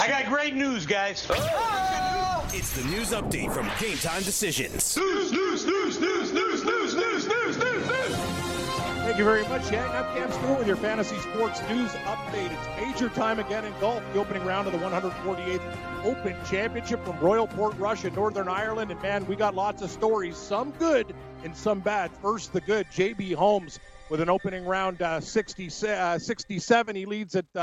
I got great news, guys. It's the news update from Game Time Decisions. News. Thank you very much, Yang. I'm Cam Stewart with your fantasy sports news update. It's major time again in golf. The opening round of the 148th Open Championship from Royal Portrush in Northern Ireland. And, man, we got lots of stories, some good and some bad. First, the good, J.B. Holmes with an opening round 67. He leads at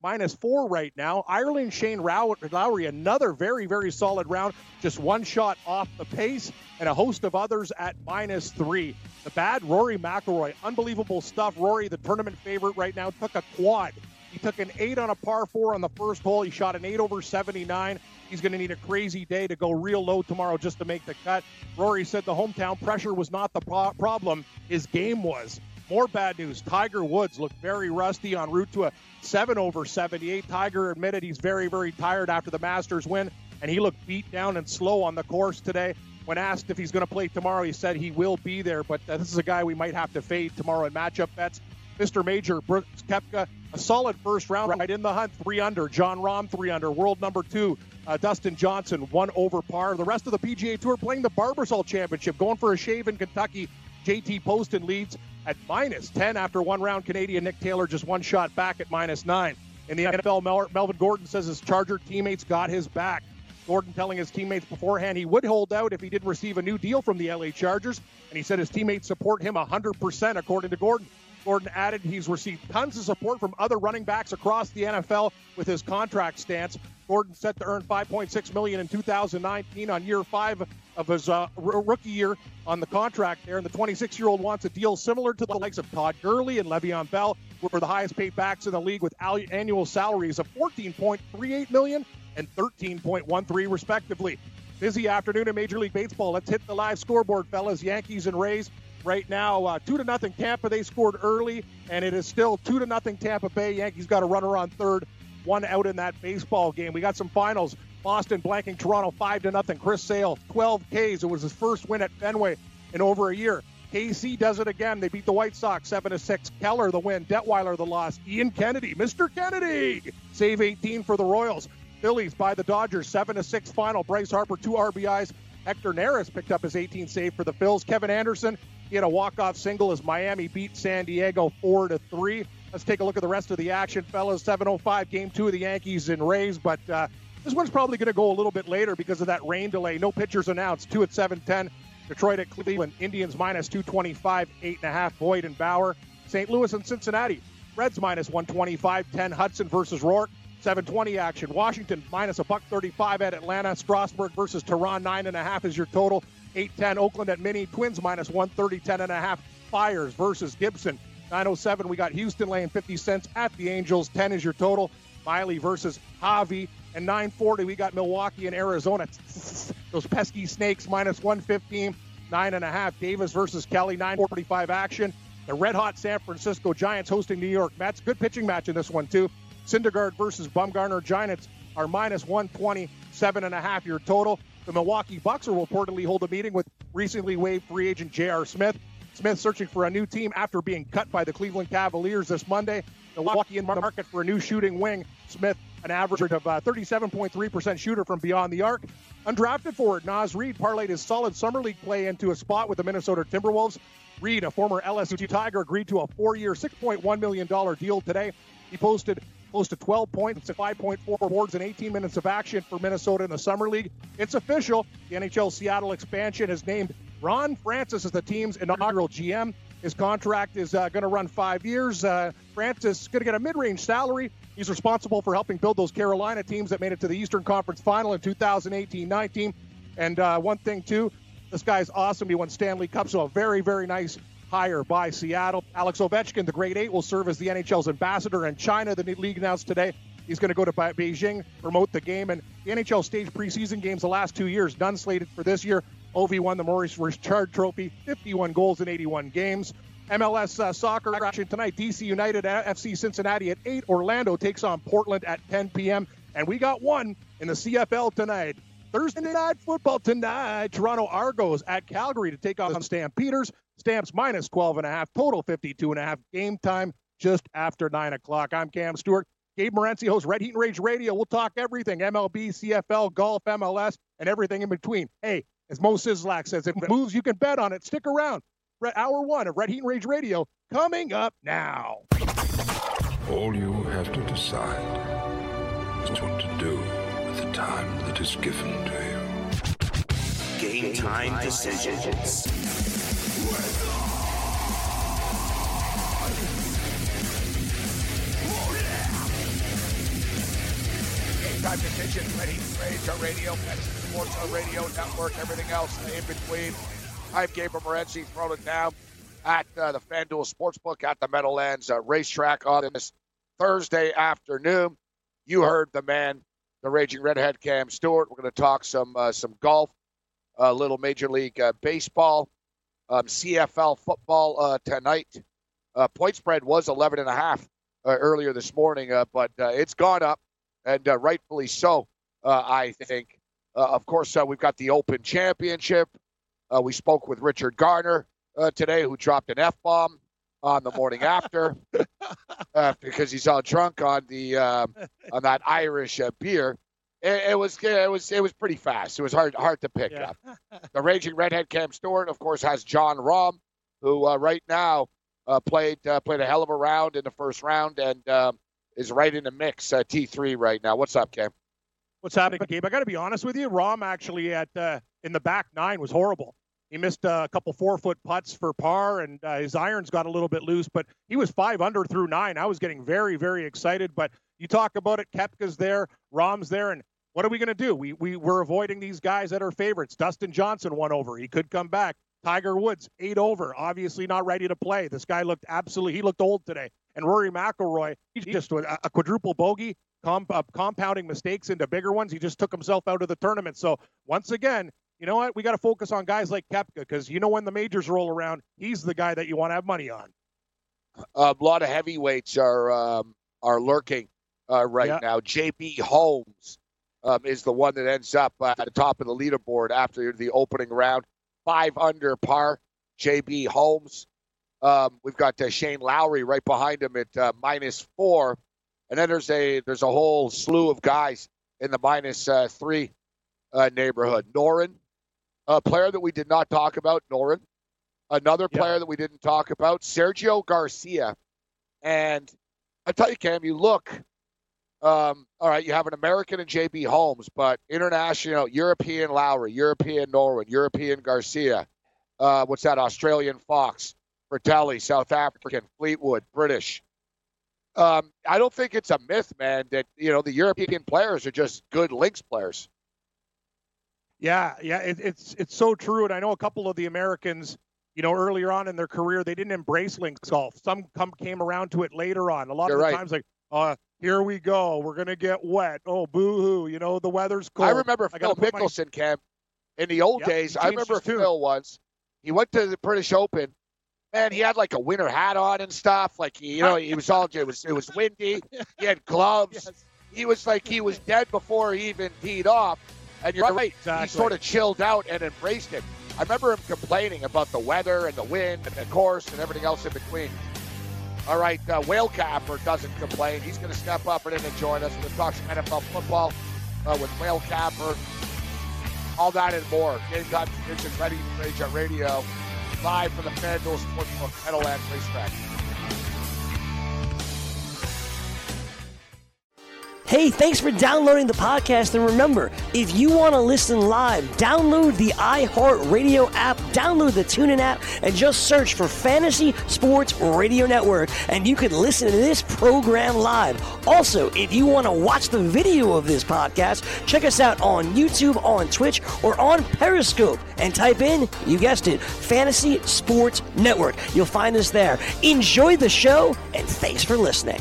-4 right now. Ireland, Shane Lowry, another very, very solid round. Just one shot off the pace, and a host of others at -3. The bad, Rory McIlroy. Unbelievable stuff. Rory, the tournament favorite right now, took a quad. He took an 8 on a par 4 on the first hole. He shot an 8 over 79. He's going to need a crazy day to go real low tomorrow just to make the cut. Rory said the hometown pressure was not the problem. His game was. More bad news. Tiger Woods looked very rusty en route to a 7 over 78. Tiger admitted he's very, very tired after the Masters win, and he looked beat down and slow on the course today. When asked if he's going to play tomorrow, he said he will be there, but this is a guy we might have to fade tomorrow in matchup bets. Mr. Major, Brooks Koepka, a solid first round right in the hunt, 3 under. John Rahm, 3 under. World number 2, Dustin Johnson, 1 over par. The rest of the PGA Tour playing the Barbasol Championship, going for a shave in Kentucky. JT Poston leads at -10 after one round. Canadian Nick Taylor just one shot back at -9. In the NFL, Melvin Gordon says his Charger teammates got his back. Gordon telling his teammates beforehand he would hold out if he didn't receive a new deal from the LA Chargers, and he said his teammates support him 100%, according to Gordon. Gordon added he's received tons of support from other running backs across the NFL with his contract stance. Gordon set to earn $5.6 million in 2019 on year 5 of his rookie year on the contract there, and the 26-year-old wants a deal similar to the likes of Todd Gurley and Le'Veon Bell, who are the highest paid backs in the league with annual salaries of $14.38 million and $13.13 respectively. Busy afternoon in Major League Baseball. Let's hit the live scoreboard, fellas. Yankees and Rays right now 2-0 Tampa. They scored early, and it is still 2-0 Tampa Bay. Yankees got a runner on third, 1 out in that baseball game. We got some finals. Boston blanking Toronto 5-0. Chris Sale, 12 Ks. It was his first win at Fenway in over a year. KC does it again. They beat the White Sox 7-6. Keller the win. Detweiler the loss. Ian Kennedy, Mr. Kennedy, save 18 for the Royals. Phillies by the Dodgers 7-6 final. Bryce Harper 2 RBIs. Hector Neris picked up his 18th save for the Phils. Kevin Anderson, he had a walk-off single as Miami beat San Diego 4-3. Let's take a look at the rest of the action, fellas. 7:05, Game 2 of the Yankees and Rays, but this one's probably going to go a little bit later because of that rain delay. No pitchers announced. 2 at 7:10. Detroit at Cleveland. Indians -225, 8.5. Boyd and Bauer. St. Louis and Cincinnati. Reds -125, 10. Hudson versus Rourke. 7:20 action. Washington -135 at Atlanta. Strasburg versus Tehran, 9.5 is your total. 8:10. Oakland at Mini. Twins -130, 10.5. Fires versus Gibson. 9:07. We got Houston laying 50 cents at the Angels. 10 is your total. Miley versus Javi. And 9:40. We got Milwaukee and Arizona. Those pesky Snakes -115, 9.5. Davis versus Kelly. 9:45 action. The red-hot San Francisco Giants hosting New York Mets. Good pitching match in this one, too. Syndergaard versus Bumgarner. Giants are -120, 7.5 your total. The Milwaukee Bucks will reportedly hold a meeting with recently waived free agent J.R. Smith. Smith searching for a new team after being cut by the Cleveland Cavaliers this Monday. Milwaukee in market for a new shooting wing. Smith, an average of 37.3% shooter from beyond the arc. Undrafted forward Naz Reid parlayed his solid summer league play into a spot with the Minnesota Timberwolves. Reid, a former LSU Tiger, agreed to a 4-year, $6.1 million deal today. He posted close to 12 points and 5.4 boards in 18 minutes of action for Minnesota in the Summer League. It's official. The NHL Seattle expansion has named Ron Francis as the team's inaugural GM. His contract is going to run 5 years. Francis is going to get a mid-range salary. He's responsible for helping build those Carolina teams that made it to the Eastern Conference Final in 2018-19. And one thing, too, this guy's awesome. He won Stanley Cup, so a very, very nice hire by Seattle. Alex Ovechkin, the Great Eight, will serve as the NHL's ambassador in China. The league announced today he's going to go to Beijing, promote the game. And the NHL staged preseason games the last 2 years, none slated for this year. Ovi won the Maurice Richard Trophy, 51 goals in 81 games. MLS soccer action tonight. DC United at FC Cincinnati at 8. Orlando takes on Portland at 10 p.m. And we got one in the CFL tonight. Thursday night football tonight. Toronto Argos at Calgary to take on Stampeders. Stamps -12.5. Total 52.5. Game time just after 9 o'clock. I'm Cam Stewart. Gabe Morency hosts Red Heat and Rage Radio. We'll talk everything, MLB, CFL, golf, MLS, and everything in between. Hey, as Mo Sislak says, if it moves, you can bet on it. Stick around. Hour 1 of Red Heat and Rage Radio coming up now. All you have to decide is what to do with the time that is given to you. Game time decisions. Game time decisions. Red Heat and Rage, our radio, Fantasy Sports, our radio network, everything else in between. I'm Gabriel Morency, throwing it down at the FanDuel Sportsbook at the Meadowlands racetrack on this Thursday afternoon. You heard the man, the Raging Redhead, Cam Stewart. We're going to talk some golf, a little Major League Baseball, CFL football tonight. Point spread was 11.5 earlier this morning, but it's gone up, and rightfully so, I think. Of course, we've got the Open Championship. We spoke with Richard Garner today, who dropped an F-bomb on the morning after because he's all drunk on the on that Irish beer. It was pretty fast. It was hard to pick up. The Raging Redhead Cam Stewart, of course, has John Rahm, who right now played a hell of a round in the first round and is right in the mix. T3 right now. What's up, Cam? What's happening, Gabe? I got to be honest with you. Rahm actually in the back nine was horrible. He missed a couple 4-foot putts for par, and his irons got a little bit loose, but he was 5 under through 9. I was getting very, very excited, but you talk about it, Koepka's there, Rahm's there, and what are we going to do? We're avoiding these guys that are favorites. Dustin Johnson 1 over. He could come back. Tiger Woods, 8 over, obviously not ready to play. This guy looked old today. And Rory McIlroy, he just a quadruple bogey, compounding mistakes into bigger ones. He just took himself out of the tournament. So once again, you know what? We got to focus on guys like Koepka because when the majors roll around, he's the guy that you want to have money on. A lot of heavyweights are lurking right now. J.B. Holmes is the one that ends up at the top of the leaderboard after the opening round. 5 under par, J.B. Holmes. We've got Shane Lowry right behind him at -4. And then there's a whole slew of guys in the -3 neighborhood. Noren, a player that we did not talk about, Noren. Another player that we didn't talk about, Sergio Garcia. And I tell you, Cam, you look, all right, you have an American in J.B. Holmes, but international, European Lowry, European Noren, European Garcia. What's that? Australian Fox, Fratelli, South African, Fleetwood, British. I don't think it's a myth, man, that, the European players are just good links players. Yeah, it's so true. And I know a couple of the Americans, earlier on in their career, they didn't embrace links golf. Some came around to it later on. A lot of the times, like, here we go. We're going to get wet. Oh, boo-hoo. The weather's cold. I remember Phil Mickelson, Cam, in the old days. I remember Phil once. He went to the British Open. Man, he had like a winter hat on and stuff. Like, he was all, it was windy. He had gloves. Yes. He was dead before he even teed off. And you're right. Exactly. He sort of chilled out and embraced it. I remember him complaining about the weather and the wind and the course and everything else in between. All right, Whale Capper doesn't complain. He's going to step up and join us. We're going to talk some NFL football with Whale Capper. All that and more. Game time decisions, Ready to Rage on Radio. Live from the FanDuel Sportsbook, Meadowlands Racetrack. Hey, thanks for downloading the podcast. And remember, if you want to listen live, download the iHeartRadio app, download the TuneIn app, and just search for Fantasy Sports Radio Network, and you can listen to this program live. Also, if you want to watch the video of this podcast, check us out on YouTube, on Twitch, or on Periscope, and type in, you guessed it, Fantasy Sports Network. You'll find us there. Enjoy the show, and thanks for listening.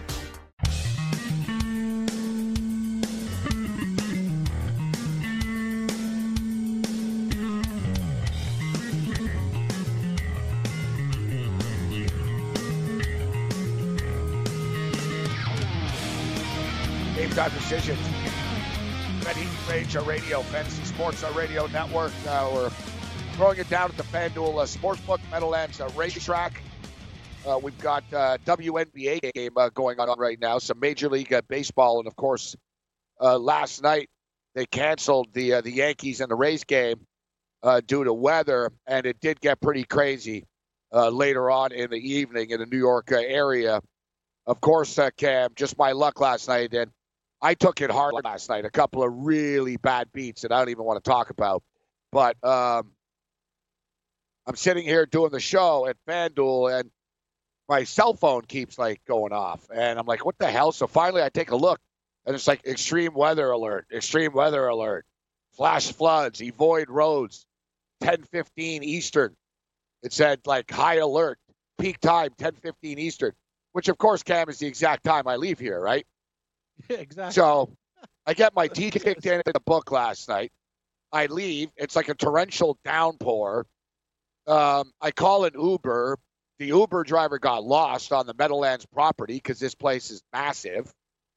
Time decisions. Red Heat and Rage, our radio, Fantasy Sports, our radio network. We're throwing it down at the FanDuel Sportsbook, Meadowlands Racetrack. we've got WNBA game going on right now, some Major League Baseball, and of course, last night they canceled the Yankees and the Rays game due to weather, and it did get pretty crazy later on in the evening in the New York area. Of course, Cam, just my luck last night, and I took it hard last night. A couple of really bad beats that I don't even want to talk about. But I'm sitting here doing the show at FanDuel, and my cell phone keeps, like, going off. And I'm like, what the hell? So finally I take a look, and it's like extreme weather alert, flash floods, avoid roads, 10:15 Eastern. It said, like, high alert, peak time, 10:15 Eastern, which, of course, Cam, is the exact time I leave here, right? Yeah, exactly. So I get my teeth kicked in the book last night. I leave. It's like a torrential downpour. I call an Uber. The Uber driver got lost on the Meadowlands property because this place is massive.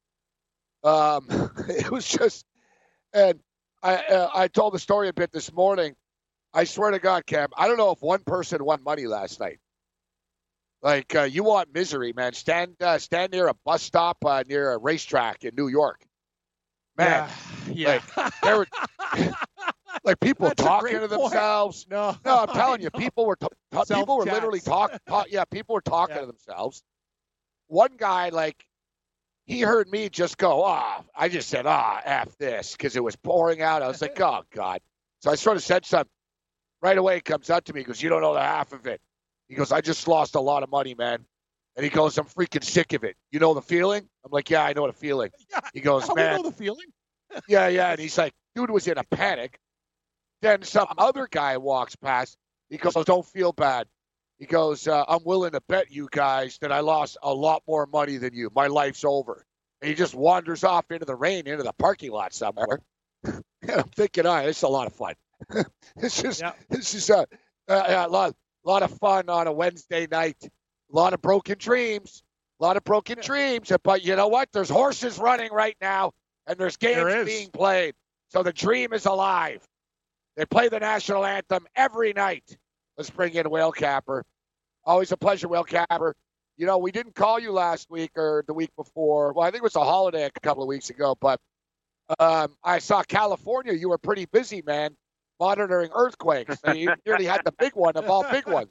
It was just, and I told the story a bit this morning. I swear to God, Cam, I don't know if one person won money last night. Like, you want misery, man. Stand near a bus stop near a racetrack in New York. Man, yeah. Like, there were like people That's talking to themselves. No, I'm telling you, people were literally talking. People were talking to themselves. One guy, like, he heard me just go, I just said, F this, because it was pouring out. I was like, oh, God. So I sort of said something. Right away, he comes up to me. He goes, you don't know the half of it. He goes, I just lost a lot of money, man. And he goes, I'm freaking sick of it. You know the feeling? I'm like, yeah, I know the feeling. He goes, man. I know the feeling? Yeah. And he's like, dude was in a panic. Then some other guy walks past. He goes, don't feel bad. He goes, I'm willing to bet you guys that I lost a lot more money than you. My life's over. And he just wanders off into the rain, into the parking lot somewhere. And I'm thinking, all right, this is a lot of fun. This is a lot of fun on a Wednesday night. A lot of broken dreams. But you know what? There's horses running right now, and there's games being played. So the dream is alive. They play the national anthem every night. Let's bring in Whale Capper. Always a pleasure, Whale Capper. You know, we didn't call you last week or the week before. Well, I think it was a holiday a couple of weeks ago, but I saw California. You were pretty busy, man, monitoring earthquakes. You nearly had the big one of all big ones.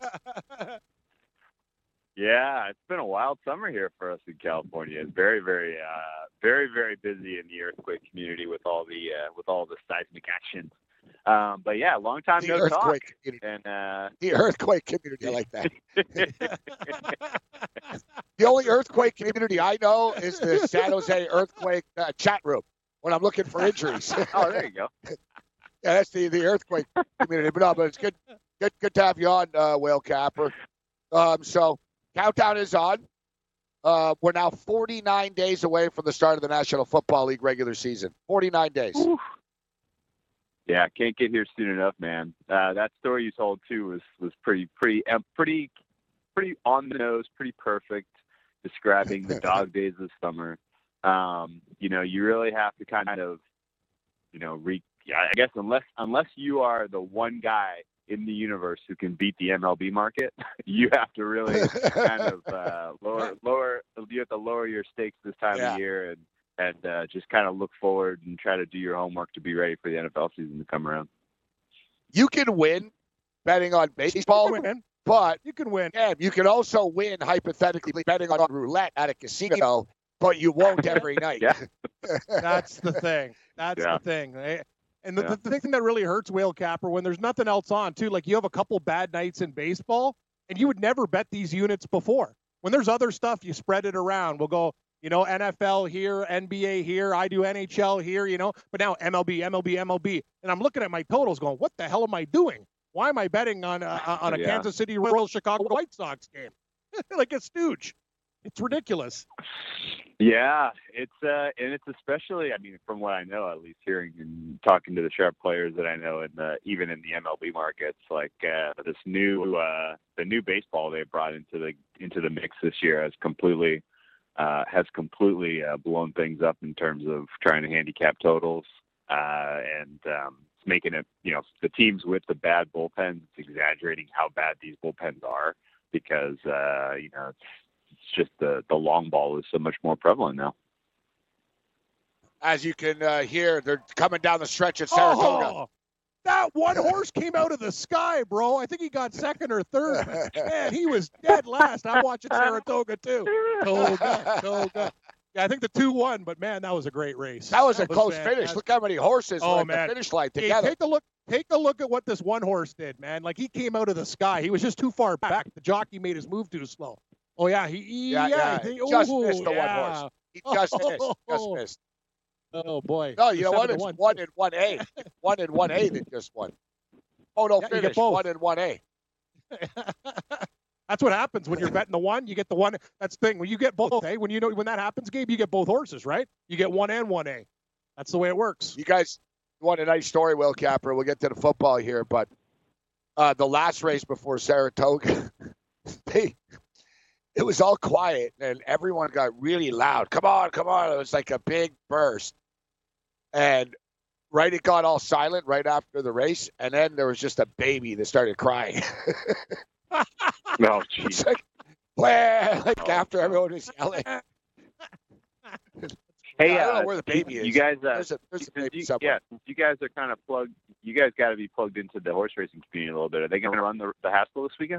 Yeah, it's been a wild summer here for us in California. It's very, very, very, very busy in the earthquake community with all the seismic action. But yeah, long time no talk. And the earthquake community, I like that. The only earthquake community I know is the San Jose earthquake chat room when I'm looking for injuries. Oh, there you go. Yeah, that's the earthquake community. But it's good to have you on, Whale Capper. So countdown is on. We're now 49 days away from the start of the National Football League regular season. 49 days. Ooh. Yeah, can't get here soon enough, man. That story you told too was pretty on the nose, pretty perfect, describing the dog days of summer. You really have to kind of, I guess unless you are the one guy in the universe who can beat the MLB market, you have to really kind of you have to lower your stakes this time of year and just kind of look forward and try to do your homework to be ready for the NFL season to come around. You can win betting on baseball, but you can win. Yeah, you can also win hypothetically betting on roulette at a casino, but you won't every night. Yeah. That's the thing. That's the thing. Right? And the thing that really hurts, Whale Capper, when there's nothing else on, too, like you have a couple bad nights in baseball, and you would never bet these units before. When there's other stuff, you spread it around. We'll go, NFL here, NBA here, I do NHL here, but now MLB. And I'm looking at my totals going, what the hell am I doing? Why am I betting on a Kansas City Royals Chicago White Sox game? Like a stooge. It's ridiculous. Yeah, it's especially, from what I know, at least hearing and talking to the sharp players that I know, even in the MLB markets, like the new baseball they brought into the mix this year has completely blown things up in terms of trying to handicap totals and making it, the teams with the bad bullpens, it's exaggerating how bad these bullpens are, because it's just the long ball is so much more prevalent now. As you can hear, they're coming down the stretch at Saratoga. Oh, that one horse came out of the sky, bro. I think he got second or third. Man, he was dead last. I'm watching Saratoga, too. Toga. Yeah, I think the 2 won, but, man, that was a great race. That was a close finish. Look how many horses were at the finish line together. Take a look at what this one horse did, man. Like, he came out of the sky. He was just too far back. The jockey made his move too slow. Oh, yeah. He just missed the one horse. He just missed. Oh, boy. No, you know what? It's 1 in 1A. 1 in 1A that just won. Oh, no, finish. 1 in 1A. That's what happens when you're betting the one. You get the one. That's the thing. When you get both, when that happens, Gabe, you get both horses, right? You get 1 and 1A. That's the way it works. You guys want a nice story, Will Capper. We'll get to the football here, but the last race before Saratoga, it was all quiet, and everyone got really loud. Come on. It was like a big burst. And it got all silent right after the race, and then there was just a baby that started crying. No, jeez. After everyone was yelling. Hey, I don't know where the baby is. You guys, there's a baby somewhere. Yeah, you guys are kind of plugged. You guys got to be plugged into the horse racing community a little bit. Are they going to run the Haskell this weekend?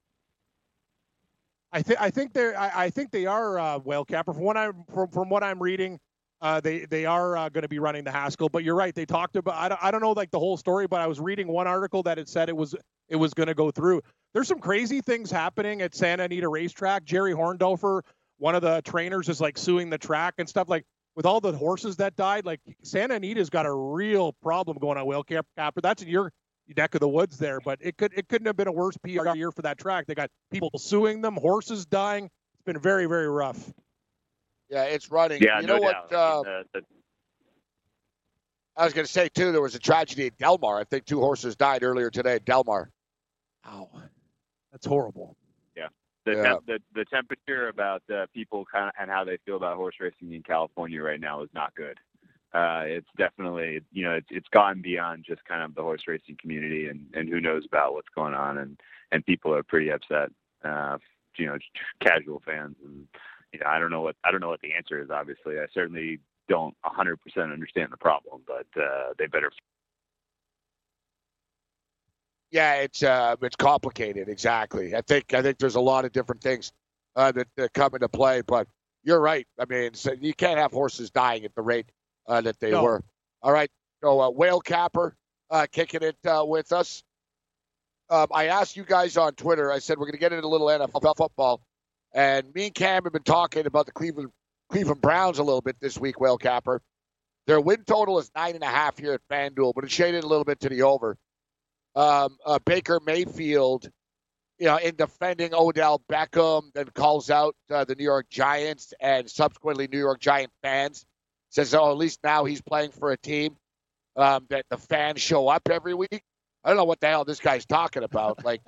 I think they are Whale Capper. From what I'm reading, they are going to be running the Haskell. But you're right. They talked about. I don't know like the whole story, but I was reading one article that it said it was going to go through. There's some crazy things happening at Santa Anita Racetrack. Jerry Horndorfer, one of the trainers, is like suing the track and stuff. Like with all the horses that died, like Santa Anita's got a real problem going on. Whale Capper, that's in your neck of the woods there, but it couldn't have been a worse PR year for that track. They got people suing them, horses dying. It's been very, very rough. Yeah, it's running. Yeah, you know what? I was going to say too. There was a tragedy at Del Mar. I think 2 horses died earlier today at Del Mar. Wow, that's horrible. Yeah, the temperature about people kind of and how they feel about horse racing in California right now is not good. It's definitely, it's gone beyond just kind of the horse racing community and who knows about what's going on. And people are pretty upset, casual fans. And, I don't know what the answer is, obviously. I certainly don't 100% understand the problem, but they better. Yeah, it's complicated. Exactly. I think there's a lot of different things that come into play, but you're right. I mean, so you can't have horses dying at the rate that they were. All right. So Whale Capper kicking it with us. I asked you guys on Twitter, I said we're going to get into a little NFL football. And me and Cam have been talking about the Cleveland Browns a little bit this week, Whale Capper. Their win total is 9.5 here at FanDuel, but it's shaded a little bit to the over. Baker Mayfield, in defending Odell Beckham, then calls out the New York Giants and subsequently New York Giant fans. Says, at least now he's playing for a team that the fans show up every week. I don't know what the hell this guy's talking about. Like,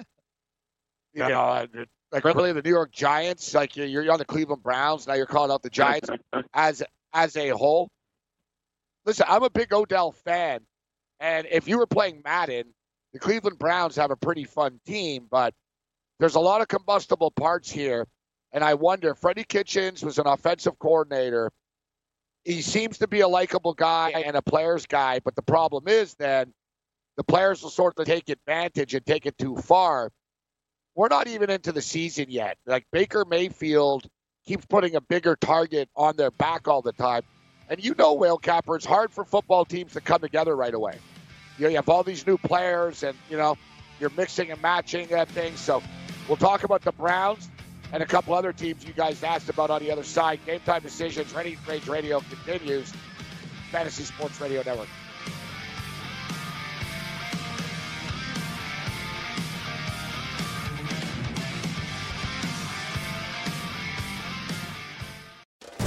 really the New York Giants, like you're on the Cleveland Browns, now you're calling out the Giants as a whole. Listen, I'm a big Odell fan, and if you were playing Madden, the Cleveland Browns have a pretty fun team, but there's a lot of combustible parts here, and I wonder, Freddie Kitchens was an offensive coordinator. He seems to be a likable guy and a player's guy, but the problem is then the players will sort of take advantage and take it too far. We're not even into the season yet. Like Baker Mayfield keeps putting a bigger target on their back all the time. And Whale Capper, it's hard for football teams to come together right away. You have all these new players and, you're mixing and matching things. So we'll talk about the Browns and a couple other teams you guys asked about on the other side. Game Time Decisions, Ready Rage Radio continues. Fantasy Sports Radio Network.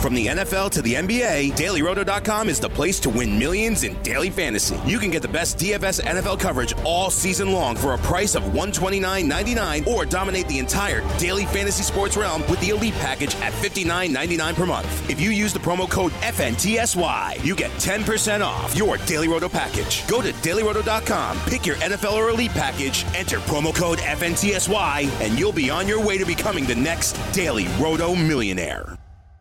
From the NFL to the NBA, DailyRoto.com is the place to win millions in daily fantasy. You can get the best DFS NFL coverage all season long for a price of $129.99 or dominate the entire daily fantasy sports realm with the Elite Package at $59.99 per month. If you use the promo code FNTSY, you get 10% off your Daily Roto package. Go to DailyRoto.com, pick your NFL or Elite Package, enter promo code FNTSY, and you'll be on your way to becoming the next Daily Roto millionaire.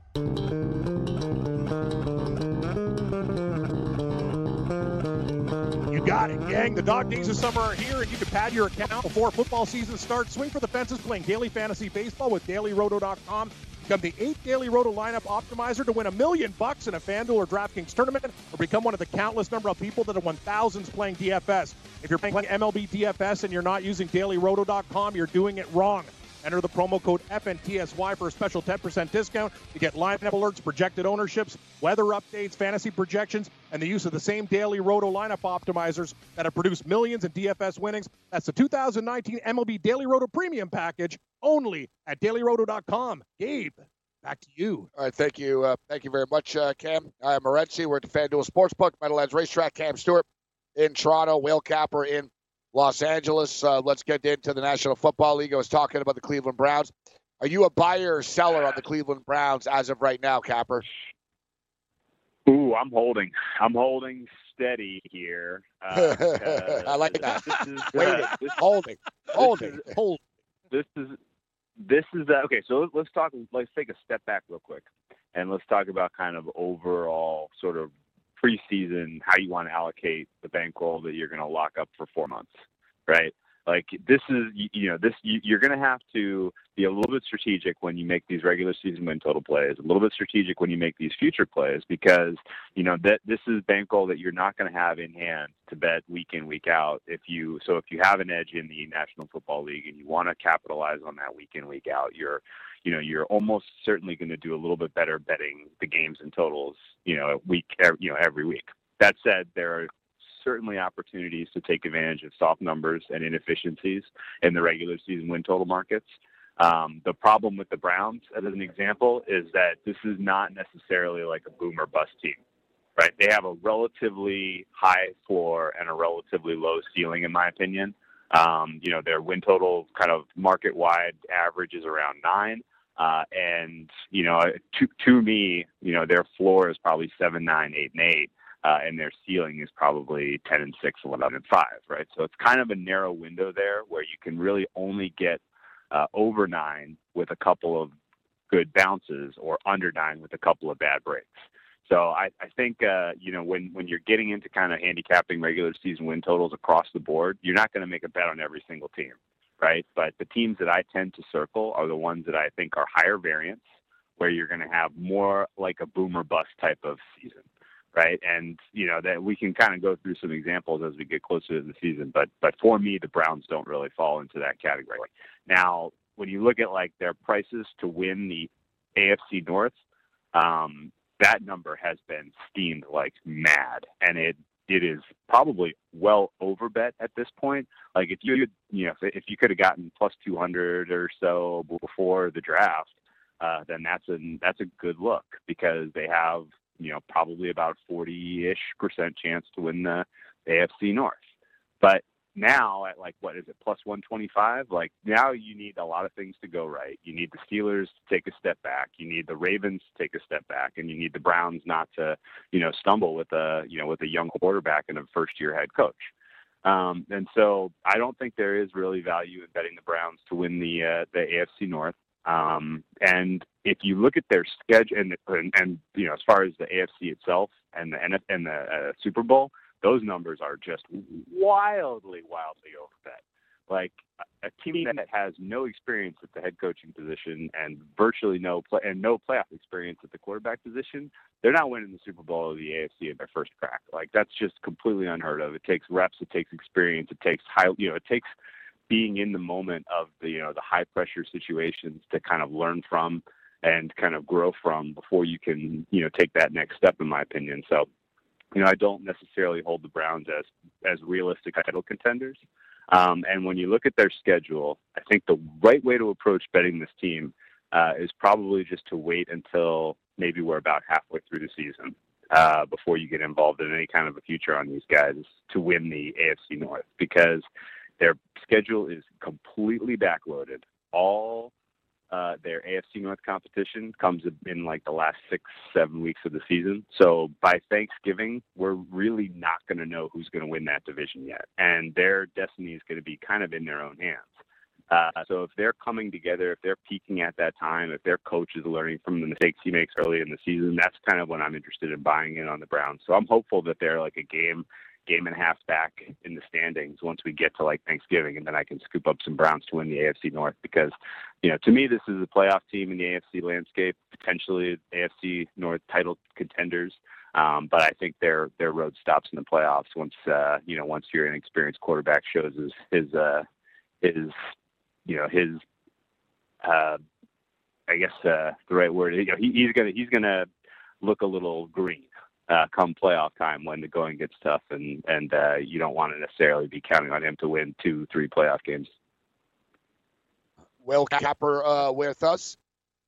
You got it, gang. The dog days of summer are here, and you can pad your account before football season starts. Swing for the fences playing daily fantasy baseball with DailyRoto.com. Become the 8th Daily Roto lineup optimizer to win $1 million in a FanDuel or DraftKings tournament, or become one of the countless number of people that have won thousands playing DFS. If you're playing MLB DFS and you're not using DailyRoto.com, you're doing it wrong. Enter the promo code FNTSY for a special 10% discount to get lineup alerts, projected ownerships, weather updates, fantasy projections, and the use of the same Daily Roto lineup optimizers that have produced millions in DFS winnings. That's the 2019 MLB Daily Roto Premium Package, only at DailyRoto.com. Gabe, back to you. All right, thank you. Thank you very much, Cam. I'm Morency. We're at the FanDuel Sportsbook, Meadowlands Racetrack. Cam Stewart in Toronto, Whale Capper in Los Angeles. Let's get into the National Football League. I was talking about the Cleveland Browns. Are you a buyer or seller on the Cleveland Browns as of right now, Capper? Ooh, I'm holding steady here. I like that. Holding. This is okay. So let's take a step back real quick, and let's talk about kind of overall sort of preseason, how you want to allocate the bankroll that you're going to lock up for 4 months, right? Like this is, you're going to have to be a little bit strategic when you make these regular season win total plays, a little bit strategic when you make these future plays, because, that this is bankroll that you're not going to have in hand to bet week in, week out. If you have an edge in the National Football League and you want to capitalize on that week in, week out, you're almost certainly going to do a little bit better betting the games and totals, every week. That said, there are certainly opportunities to take advantage of soft numbers and inefficiencies in the regular season win total markets. The problem with the Browns, as an example, is that this is not necessarily like a boom or bust team, right? They have a relatively high floor and a relatively low ceiling, in my opinion. Their win total kind of market-wide average is around 9. And to me, their floor is probably 7, 9, 8, and 8. And their ceiling is probably 10 and 6, 11 and 5, right? So it's kind of a narrow window there where you can really only get over 9 with a couple of good bounces, or under 9 with a couple of bad breaks. So I think when you're getting into kind of handicapping regular season win totals across the board, you're not going to make a bet on every single team, right? But the teams that I tend to circle are the ones that I think are higher variance, where you're going to have more like a boom or bust type of season. Right. And, that we can kind of go through some examples as we get closer to the season. But for me, the Browns don't really fall into that category. Now, when you look at like their prices to win the AFC North, that number has been steamed like mad. And it is probably well overbet at this point. Like if you could have gotten plus 200 or so before the draft, then that's a good look, because they have, probably about 40-ish% chance to win the AFC North. But now at like, what is it, plus 125? Like now you need a lot of things to go right. You need the Steelers to take a step back. You need the Ravens to take a step back, and you need the Browns not to, stumble with a young quarterback and a first-year head coach. And so I don't think there is really value in betting the Browns to win the AFC North. And if you look at their schedule and as far as the AFC itself and the Super Bowl, those numbers are just wildly overbet. Like a team that has no experience at the head coaching position and virtually no playoff experience at the quarterback position, they're not winning the Super Bowl or the AFC in their first crack. Like that's just completely unheard of. It takes reps, it takes experience, it takes being in the moment of the high pressure situations to kind of learn from and kind of grow from before you can, take that next step, in my opinion. So, I don't necessarily hold the Browns as realistic title contenders. And when you look at their schedule, I think the right way to approach betting this team is probably just to wait until maybe we're about halfway through the season before you get involved in any kind of a future on these guys to win the AFC North, because their schedule is completely backloaded. All their AFC North competition comes in like the last 6-7 weeks of the season. So by Thanksgiving, we're really not going to know who's going to win that division yet. And their destiny is going to be kind of in their own hands. So if they're coming together, if they're peaking at that time, if their coach is learning from the mistakes he makes early in the season, that's kind of when I'm interested in buying in on the Browns. So I'm hopeful that they're like a game and a half back in the standings once we get to like Thanksgiving, and then I can scoop up some Browns to win the AFC North, because, to me, this is a playoff team in the AFC landscape, potentially AFC North title contenders. But I think their road stops in the playoffs once your inexperienced quarterback shows his I guess the right word, he's gonna look a little green come playoff time when the going gets tough, and you don't want to necessarily be counting on him to win 2-3 playoff games. Will Capper with us.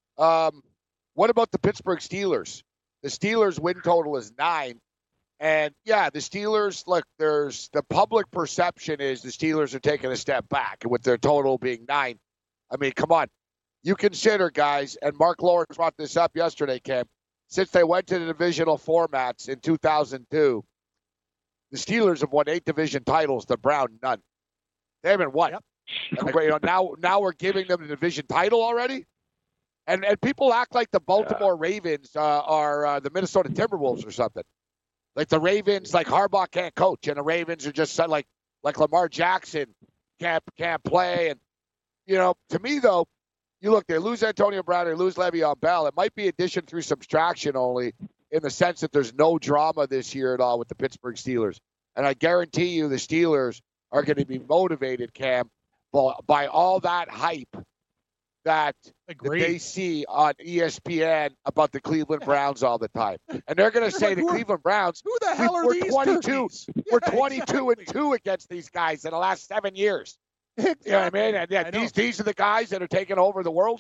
What about the Pittsburgh Steelers? The Steelers' win total is 9. And, yeah, the Steelers, look, the public perception is the Steelers are taking a step back with their total being 9. I mean, come on. You consider, guys, and Mark Lawrence brought this up yesterday, Cam, since they went to the divisional formats in 2002, the Steelers have won 8 division titles, the Browns none. They haven't won. Yep. Now we're giving them the division title already? And people act like the Baltimore Ravens are the Minnesota Timberwolves or something. Like the Ravens, like Harbaugh can't coach, and the Ravens are just like Lamar Jackson can't play. And, to me, though, you look, they lose Antonio Brown, they lose Le'Veon Bell. It might be addition through subtraction only, in the sense that there's no drama this year at all with the Pittsburgh Steelers. And I guarantee you the Steelers are going to be motivated, Cam, by all that hype that they see on ESPN about the Cleveland Browns all the time. And they're going to say the Cleveland Browns, who the hell are these 22. We're 22-2 against these guys in the last 7 years. Exactly. You know what I mean? And these are the guys that are taking over the world.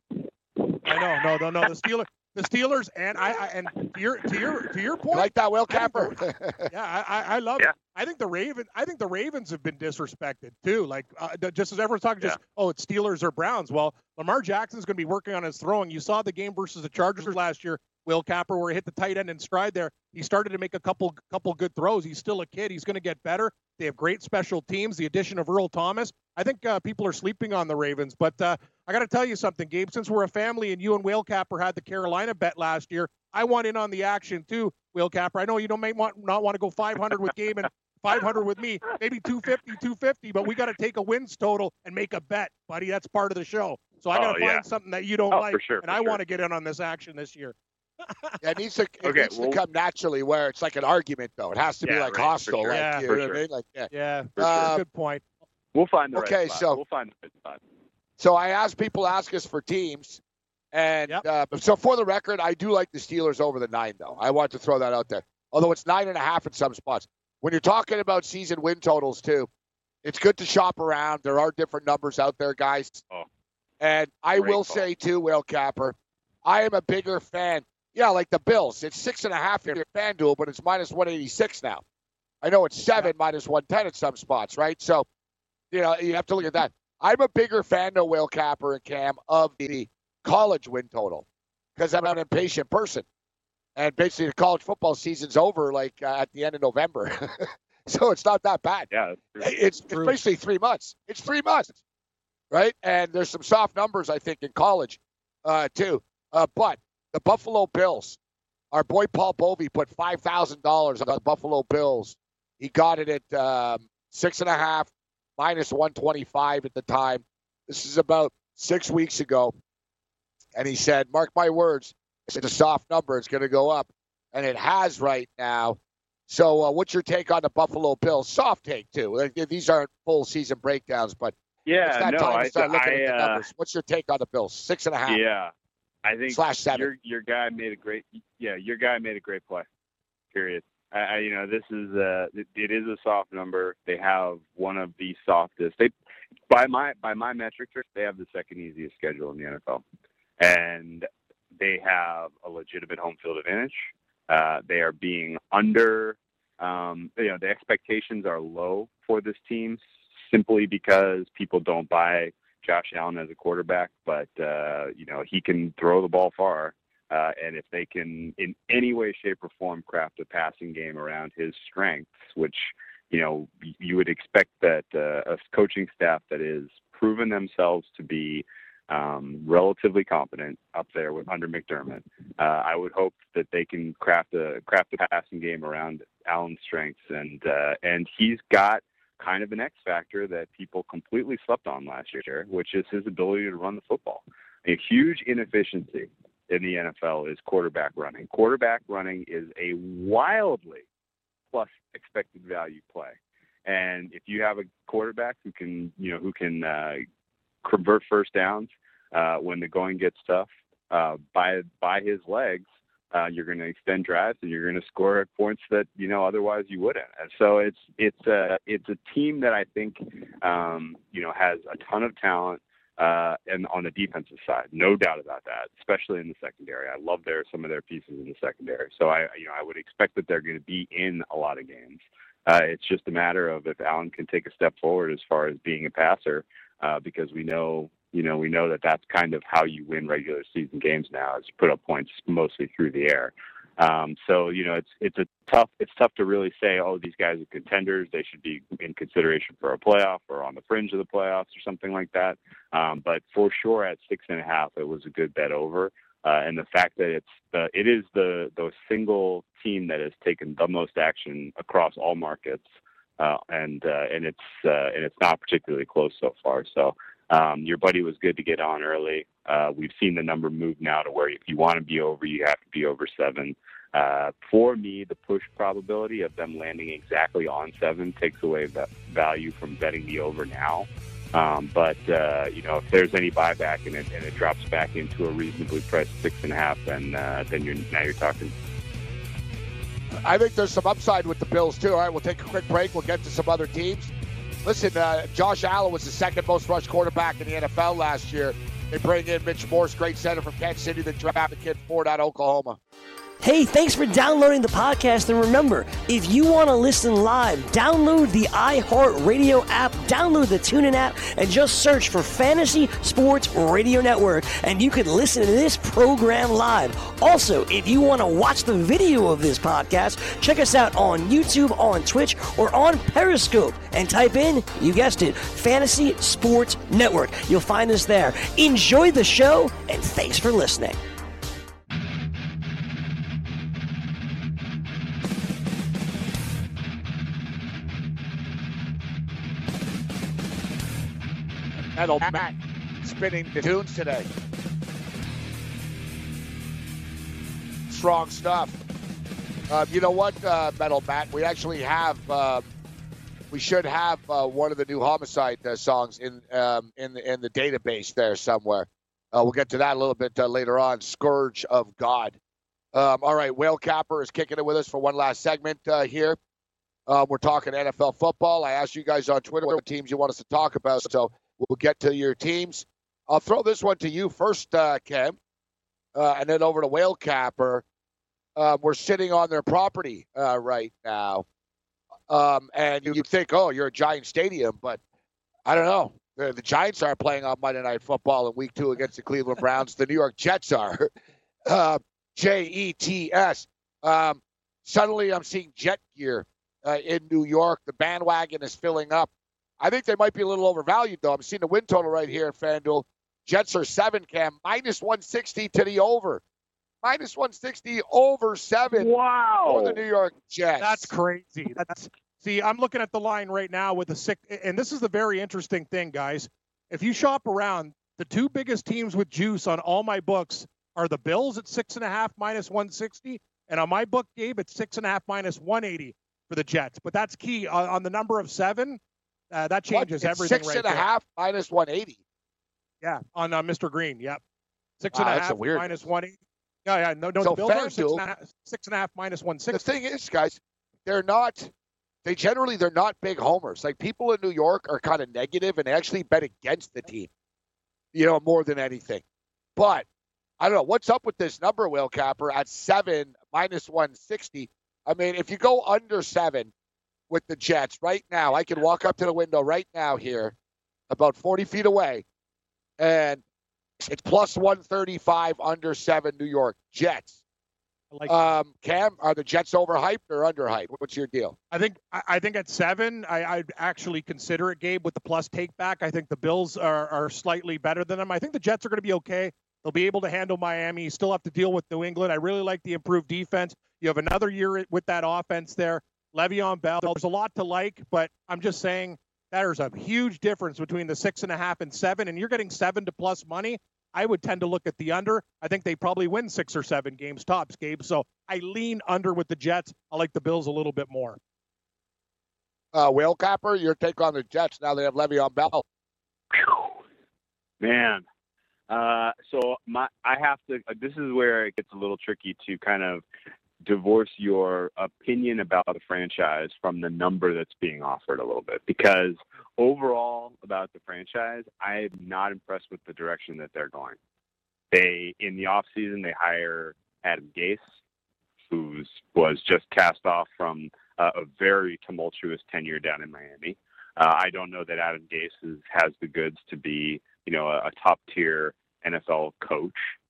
I know. No. The Steelers, and to your point, You like that, Will Capper? I love it. I think the Ravens have been disrespected too. Like just as everyone's talking, it's Steelers or Browns. Well, Lamar Jackson's going to be working on his throwing. You saw the game versus the Chargers last year, Will Capper, where he hit the tight end in stride there. He started to make a couple good throws. He's still a kid. He's going to get better. They have great special teams. The addition of Earl Thomas. I think people are sleeping on the Ravens. But I got to tell you something, Gabe. Since we're a family and you and Will Capper had the Carolina bet last year, I want in on the action too, Will Capper. I know you may not want to go 500 with Gabe and 500 with me, maybe 250, but we got to take a wins total and make a bet, buddy. That's part of the show. So I got to find something that you don't like, and I want to get in on this action this year. It needs to come naturally, where it's like an argument, though. It has to be hostile. Sure. Like, you know what I mean? Like, Good point. We'll find the right spot. We'll find the right spot. So I asked people ask us for teams, and so for the record, I do like the Steelers over the 9, though. I want to throw that out there. Although it's 9.5 in some spots. When you're talking about season win totals too, it's good to shop around. There are different numbers out there, guys. And I will say too, Will Capper, I am a bigger fan. Yeah, like the Bills. It's 6.5 here at FanDuel, but it's minus 186 now. I know it's 7 minus 110 at some spots, right? So, you have to look at that. I'm a bigger fan, though, Will Capper and Cam, of the college win total, because I'm an impatient person. And basically, the college football season's over, at the end of November. So it's not that bad. Yeah, it's basically 3 months. It's 3 months, right? And there's some soft numbers, I think, in college, too. But the Buffalo Bills, our boy Paul Bovey put $5,000 on the Buffalo Bills. He got it at 6.5, minus 125 at the time. This is about 6 weeks ago. And he said, mark my words, it's a soft number. It's going to go up. And it has right now. So what's your take on the Buffalo Bills? Soft take, too. These aren't full season breakdowns, but it's that time to start looking at the numbers. What's your take on the Bills? 6.5. Yeah. I think /7. Your guy made a great play. Period. This is it is a soft number. They have one of the softest. By my metric, they have the second easiest schedule in the NFL. And they have a legitimate home field advantage. They are being under, the expectations are low for this team simply because people don't buy Josh Allen as a quarterback, but, he can throw the ball far. And if they can in any way, shape, or form craft a passing game around his strengths, which, you would expect that a coaching staff that is proven themselves to be relatively competent up there under McDermott, I would hope that they can craft a passing game around Allen's strengths, and he's got kind of an X factor that people completely slept on last year, which is his ability to run the football. A huge inefficiency in the NFL is quarterback running. Quarterback running is a wildly plus expected value play. And if you have a quarterback who can convert first downs when the going gets tough by his legs, you're going to extend drives and you're going to score points that otherwise you wouldn't. And so it's a team that I think has a ton of talent. And on the defensive side, no doubt about that, especially in the secondary. I love some of their pieces in the secondary. So I would expect that they're going to be in a lot of games. It's just a matter of if Allen can take a step forward as far as being a passer, because we know that that's kind of how you win regular season games now, is put up points mostly through the air. So it's tough to really say, oh, these guys are contenders, they should be in consideration for a playoff or on the fringe of the playoffs or something like that. But for sure at 6.5, it was a good bet over. And the fact that it is the single team that has taken the most action across all markets, and it's not particularly close so far. So your buddy was good to get on early. We've seen the number move now to where if you want to be over, you have to be over 7. For me, the push probability of them landing exactly on 7 takes away that value from betting the over now. But if there's any buyback and it drops back into a reasonably priced 6.5, then you're talking. I think there's some upside with the Bills too. All right, we'll take a quick break. We'll get to some other teams. Listen, Josh Allen was the second most rushed quarterback in the NFL last year. They bring in Mitch Morse, great center from Kansas City, that drafted kid Ford out of Oklahoma. Hey, thanks for downloading the podcast. And remember, if you want to listen live, download the iHeartRadio app, download the TuneIn app, and just search for Fantasy Sports Radio Network, and you can listen to this program live. Also, if you want to watch the video of this podcast, check us out on YouTube, on Twitch, or on Periscope, and type in, you guessed it, Fantasy Sports Network. You'll find us there. Enjoy the show, and thanks for listening. Metal Matt spinning the tunes today. Strong stuff. You know what, Metal Matt? We actually have. We should have one of the new Homicide songs in the database there somewhere. We'll get to that a little bit later on. Scourge of God. All right, Whale Capper is kicking it with us for one last segment here. We're talking NFL football. I asked you guys on Twitter what teams you want us to talk about, so we'll get to your teams. I'll throw this one to you first, Cam, and then over to Whale Capper. We're sitting on their property right now. And you think, oh, you're a Giant Stadium, but I don't know. The Giants aren't playing on Monday Night Football in Week 2 against the Cleveland Browns. The New York Jets are. Jets. Suddenly I'm seeing jet gear in New York. The bandwagon is filling up. I think they might be a little overvalued, though. I'm seeing the win total right here at FanDuel. Jets are 7, Cam. Minus 160 to the over. Minus 160 over 7. Wow. For the New York Jets. That's crazy. See, I'm looking at the line right now with the 6, and this is the very interesting thing, guys. If you shop around, the 2 biggest teams with juice on all my books are the Bills at 6.5 minus 160, and on my book, Gabe, it's 6.5 minus 180 for the Jets. But that's key on the number of 7. That changes everything. 6.5 minus 180. Yeah, on Mr. Green. Yep. 6.5 minus 180. Yeah. No. So the Bills are 6.5 minus 160. The thing is, guys, they're not big homers. Like, people in New York are kind of negative and actually bet against the team, more than anything. But I don't know what's up with this number, Will Capper, at 7 minus 160. I mean, if you go under 7 with the Jets right now, I can walk up to the window right now here, about 40 feet away, and it's plus 135 under 7 New York Jets. Cam, are the Jets overhyped or underhyped? What's your deal? I think at 7, I'd actually consider it, Gabe, with the plus take back. I think the Bills are slightly better than them. I think the Jets are going to be okay. They'll be able to handle Miami. You still have to deal with New England. I really like the improved defense. You have another year with that offense there. Le'Veon Bell, there's a lot to like, but I'm just saying there's a huge difference between the 6.5 and 7, and you're getting 7 to plus money. I would tend to look at the under. I think they probably win 6 or 7 games tops, Gabe. So I lean under with the Jets. I like the Bills a little bit more. Will Capper, your take on the Jets now they have Le'Veon Bell. Man. So I have to, this is where it gets a little tricky to kind of divorce your opinion about the franchise from the number that's being offered a little bit, because overall about the franchise, I'm not impressed with the direction that they're going. In the offseason, they hire Adam Gase, who was just cast off from a very tumultuous tenure down in Miami. I don't know that Adam Gase has the goods to be, a top tier NFL coach.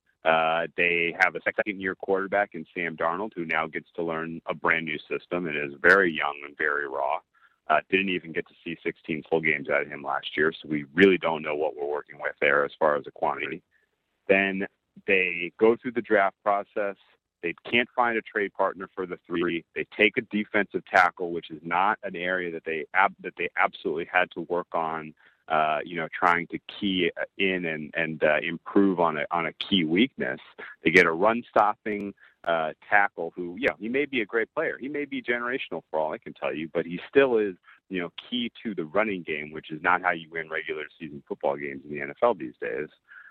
They have a second-year quarterback in Sam Darnold, who now gets to learn a brand new system and is very young and very raw. Didn't even get to see 16 full games out of him last year, so we really don't know what we're working with there as far as a quantity. Then they go through the draft process. They can't find a trade partner for the 3. They take a defensive tackle, which is not an area that they absolutely had to work on. Trying to key in and improve on a key weakness. They get a run-stopping tackle who, he may be a great player. He may be generational for all I can tell you, but he still is, key to the running game, which is not how you win regular season football games in the NFL these days.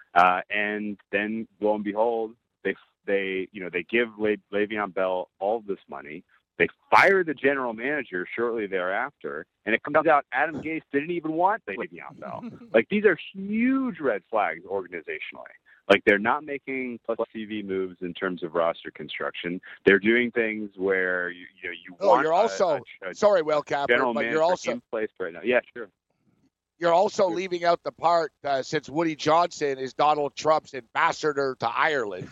And then, lo and behold, they give Le'Veon Bell all of this money. They fire the general manager shortly thereafter, and it comes out Adam Gase didn't even want Le'Veon Bell. Like, these are huge red flags organizationally. Like, they're not making plus CV moves in terms of roster construction. They're doing things where you want. You're also sorry, Will Capper, but you're also in place right now. Yeah, sure. You're also leaving out the part since Woody Johnson is Donald Trump's ambassador to Ireland.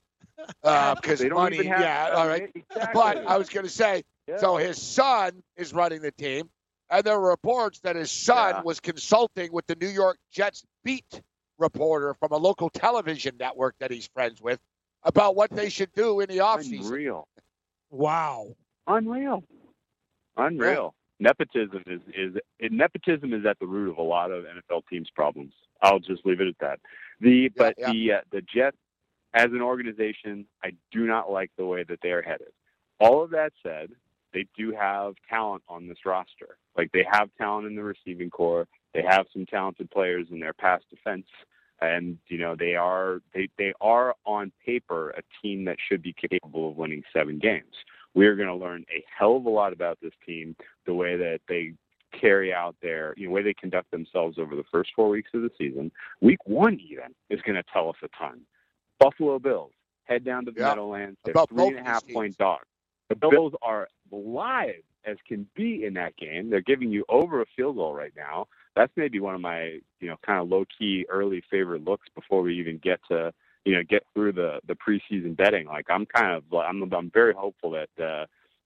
Because money, all right. Exactly. But I was going to say, so his son is running the team, and there were reports that his son was consulting with the New York Jets beat reporter from a local television network that he's friends with about what they should do in the offseason. Unreal. Wow. Unreal. Yeah. Nepotism nepotism is at the root of a lot of NFL teams' problems. I'll just leave it at that. The Jets, as an organization, I do not like the way that they are headed. All of that said, they do have talent on this roster. Like, they have talent in the receiving core. They have some talented players in their pass defense. And, they are on paper a team that should be capable of winning 7 games. We're going to learn a hell of a lot about this team, the way that they carry out their, way they conduct themselves over the first 4 weeks of the season. Week 1 even is going to tell us a ton. Buffalo Bills head down to the Meadowlands. They're 3.5-point dogs. The Bills are live as can be in that game. They're giving you over a field goal right now. That's maybe one of my, kind of low-key early favorite looks before we even get to, get through the preseason betting. Like, I'm very hopeful that,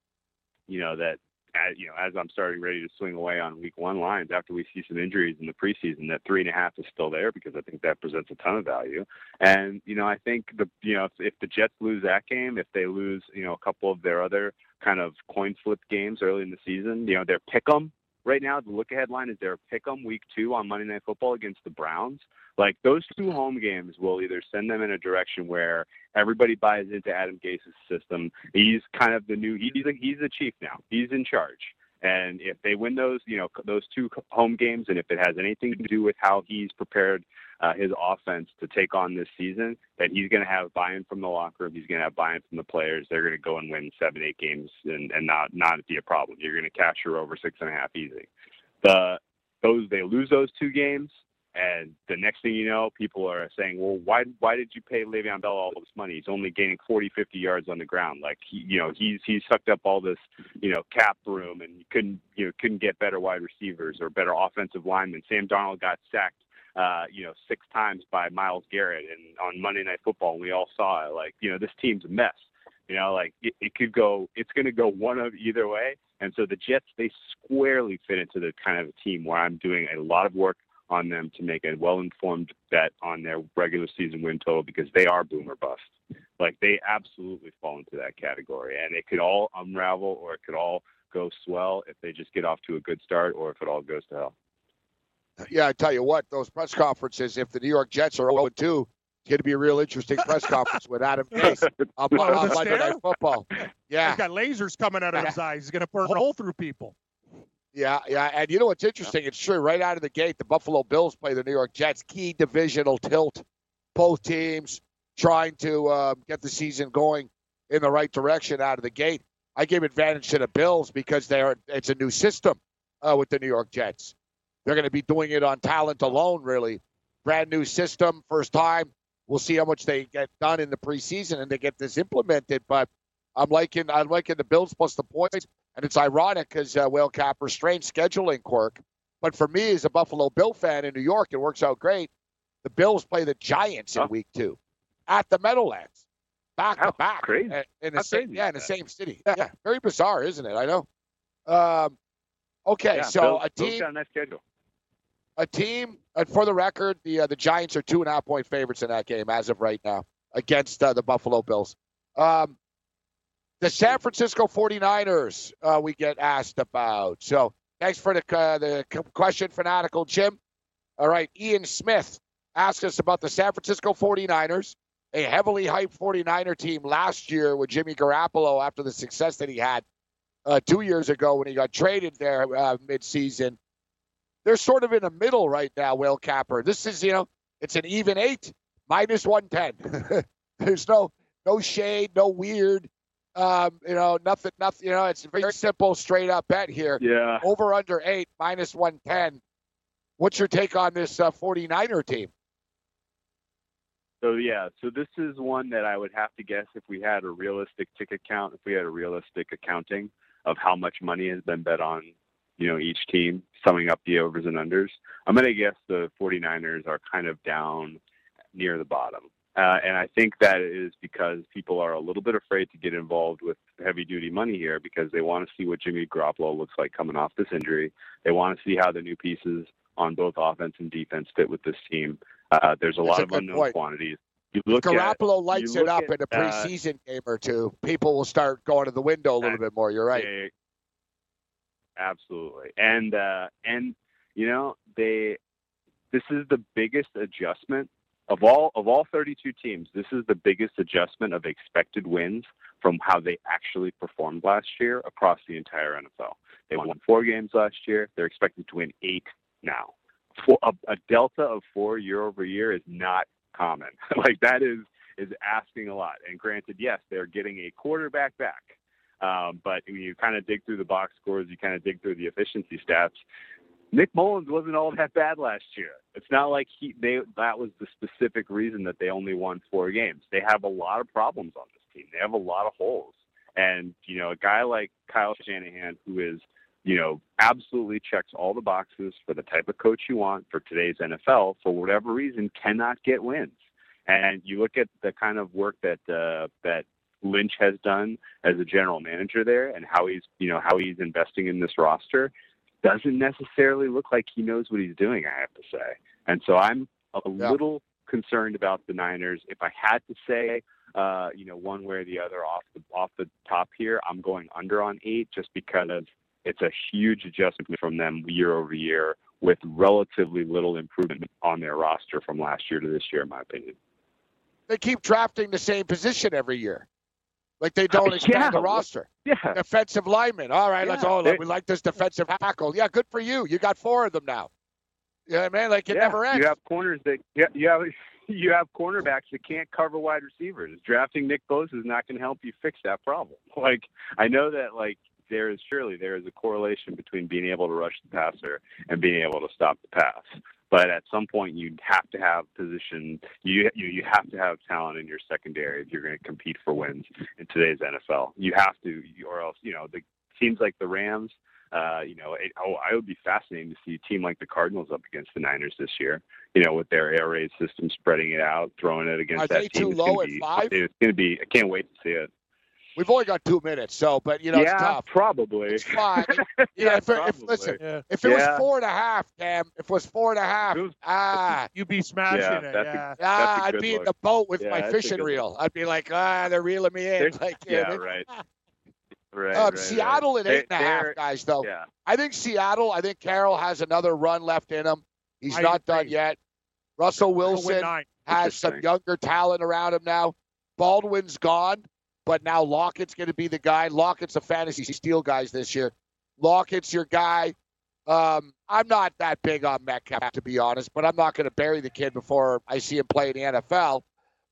as I'm starting ready to swing away on week 1 lines after we see some injuries in the preseason, that 3.5 is still there, because I think that presents a ton of value. And, I think if the Jets lose that game, if they lose, a couple of their other kind of coin flip games early in the season, their pick'em right now, the look ahead line is their pick'em week 2 on Monday Night Football against the Browns. Like, those 2 home games will either send them in a direction where everybody buys into Adam Gase's system. He's kind of the new, he's the chief now. He's in charge. And if they win those, those 2 home games, and if it has anything to do with how he's prepared his offense to take on this season, that he's going to have buy-in from the locker room. He's going to have buy-in from the players. They're going to go and win 7-8 games and not be a problem. You're going to capture over 6.5 easy. They lose those 2 games. And the next thing you know, people are saying, well, why did you pay Le'Veon Bell all this money? He's only gaining 40, 50 yards on the ground. Like, he's sucked up all this, cap room, and you couldn't get better wide receivers or better offensive linemen. Sam Darnold got sacked, 6 times by Myles Garrett and on Monday Night Football, and we all saw it. Like, this team's a mess. It's going to go one of either way. And so the Jets, they squarely fit into the kind of team where I'm doing a lot of work on them to make a well-informed bet on their regular season win total, because they are boom or bust. Like, they absolutely fall into that category, and it could all unravel or it could all go swell if they just get off to a good start, or if it all goes to hell. Yeah, I tell you what, those press conferences, if the New York Jets are 0-2, it's going to be a real interesting press conference with Adam Gase on Monday Night Football. Yeah. He's got lasers coming out of his eyes. He's going to burn a hole through people. Yeah, and you know what's interesting? It's true. Right out of the gate, the Buffalo Bills play the New York Jets. Key divisional tilt. Both teams trying to get the season going in the right direction out of the gate. I give advantage to the Bills because it's a new system with the New York Jets. They're going to be doing it on talent alone, really. Brand new system, first time. We'll see how much they get done in the preseason and they get this implemented. But I'm liking the Bills plus the points. And it's ironic because Whale Capper, strange scheduling quirk. But for me, as a Buffalo Bill fan in New York, it works out great. The Bills play the Giants in week 2 at the Meadowlands, back to back. Crazy. In the same city. Yeah, very bizarre, isn't it? I know. Okay, so Bills got a nice schedule. A team, and for the record, the Giants are 2.5-point favorites in that game as of right now against the Buffalo Bills. The San Francisco 49ers we get asked about. So thanks for the question, Fanatical Jim. All right, Ian Smith asked us about the San Francisco 49ers, a heavily hyped 49er team last year with Jimmy Garoppolo after the success that he had 2 years ago when he got traded there midseason. They're sort of in the middle right now, Whale Capper. This is, it's an even 8, minus 110. There's no shade, no weird. Nothing. It's a very simple, straight up bet here. Yeah. Over under 8, minus 110. What's your take on this 49er team? So this is one that I would have to guess if we had a realistic ticket count, if we had a realistic accounting of how much money has been bet on, each team, summing up the overs and unders. I'm going to guess the 49ers are kind of down near the bottom. And I think that is because people are a little bit afraid to get involved with heavy-duty money here because they want to see what Jimmy Garoppolo looks like coming off this injury. They want to see how the new pieces on both offense and defense fit with this team. There's a lot of unknown quantities. Garoppolo lights it up in a preseason game or two. People will start going to the window a little bit more. You're right. Absolutely. And this is the biggest adjustment of all 32 teams. This is the biggest adjustment of expected wins from how they actually performed last year across the entire NFL. They won 4 games last year. They're expected to win 8 now. A delta of 4 year over year is not common. Like, that is asking a lot. And granted, yes, they're getting a quarterback back. But when you kind of dig through the box scores, you kind of dig through the efficiency stats, Nick Mullins wasn't all that bad last year. It's not like that was the specific reason that they only won 4 games. They have a lot of problems on this team. They have a lot of holes. And, a guy like Kyle Shanahan, who is, absolutely checks all the boxes for the type of coach you want for today's NFL, for whatever reason, cannot get wins. And you look at the kind of work that Lynch has done as a general manager there and how he's investing in this roster, doesn't necessarily look like he knows what he's doing, I have to say. And so I'm a little concerned about the Niners. If I had to say, one way or the other off the top here, I'm going under on 8 just because it's a huge adjustment from them year over year with relatively little improvement on their roster from last year to this year, in my opinion. They keep drafting the same position every year. Like, they don't expand the roster. Yeah. Defensive lineman. All right, we like this defensive tackle. Yeah, good for you. You got 4 of them now. You know what I mean? Like, it never ends. You have corners that you have cornerbacks that can't cover wide receivers. Drafting Nick Bosa is not going to help you fix that problem. Like, I know that, like, there is a correlation between being able to rush the passer and being able to stop the pass. But at some point, you have to have position. You have to have talent in your secondary if you're going to compete for wins in today's NFL. You have to, or else, the teams like the Rams. I would be fascinated to see a team like the Cardinals up against the Niners this year. With their air raid system, spreading it out, throwing it against that team. Are they too low at 5? It's going to be. I can't wait to see it. We've only got 2 minutes, but it's tough. Probably. It's fine. If it was 4.5, Cam, if it was 4.5, you'd be smashing it. I'd be in the boat with my fishing reel. I'd be like, they're reeling me in. Right. Right. Seattle at 8.5, guys. Though I think Carroll has another run left in him. He's not done yet. Russell Wilson has some younger talent around him now. Baldwin's gone. But now Lockett's going to be the guy. Lockett's a fantasy steal, guys, this year. Lockett's your guy. I'm not that big on Metcalf, to be honest, but I'm not going to bury the kid before I see him play in the NFL.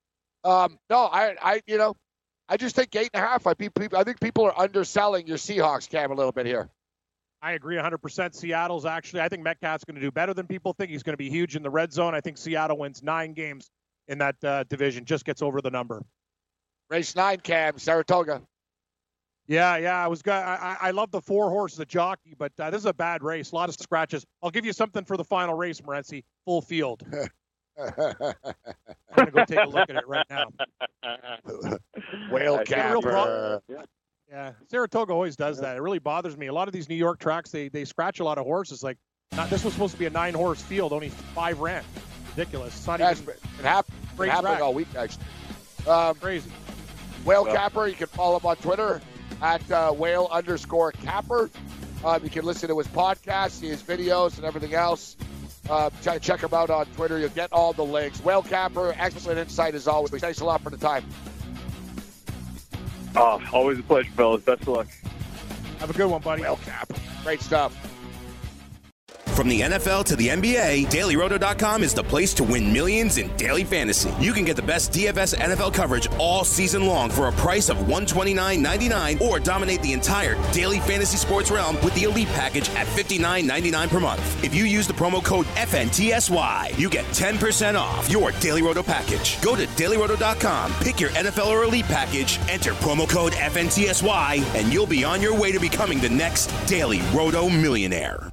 I just think 8.5. I think people are underselling your Seahawks, Cam, a little bit here. I agree 100%. Seattle's I think Metcalf's going to do better than people think. He's going to be huge in the red zone. I think Seattle wins 9 games in that division, just gets over the number. Race 9, Cam, Saratoga. Yeah. I love the 4 horse, the jockey, but this is a bad race. A lot of scratches. I'll give you something for the final race, Morency. Full field. I'm going to go take a look at it right now. Whale capper. Yeah, Saratoga always does that. It really bothers me. A lot of these New York tracks, they scratch a lot of horses. Like, this was supposed to be a 9-horse field. Only 5 ran. Ridiculous. It's not even it happened all week, actually. Crazy. Whale Capper, you can follow him on Twitter at whale_capper. You can listen to his podcast, see his videos and everything else. Check him out on Twitter. You'll get all the links. Whale Capper, excellent insight as always. Thanks a lot for the time. Oh, always a pleasure, fellas. Best of luck. Have a good one, buddy. Whale Capper. Great stuff. From the NFL to the NBA, DailyRoto.com is the place to win millions in daily fantasy. You can get the best DFS NFL coverage all season long for a price of $129.99 or dominate the entire daily fantasy sports realm with the Elite Package at $59.99 per month. If you use the promo code FNTSY, you get 10% off your Daily Roto package. Go to DailyRoto.com, pick your NFL or Elite Package, enter promo code FNTSY, and you'll be on your way to becoming the next Daily Roto millionaire.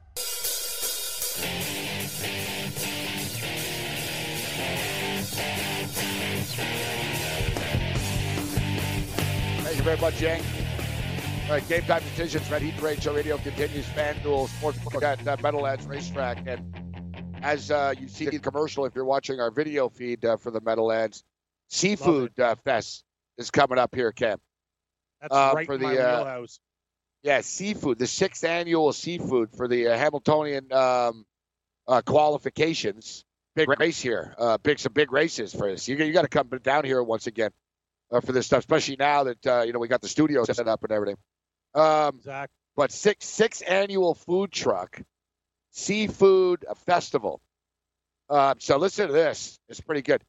Thank you very much, Yang. All right, game time decisions. Red Heat Radio. Radio continues. FanDuel Sportsbook at Meadowlands Racetrack. And as you see the commercial, if you're watching our video feed for the Meadowlands, Seafood Fest is coming up here, Cam. That's right in my wheelhouse. Yeah, Seafood, the 6th annual Seafood for the Hamiltonian qualifications. Big race here. Some big races for this. You got to come down here once again. For this stuff, especially now that we got the studio set up and everything. Exactly. But sixth annual food truck seafood festival. So listen to this; it's pretty good.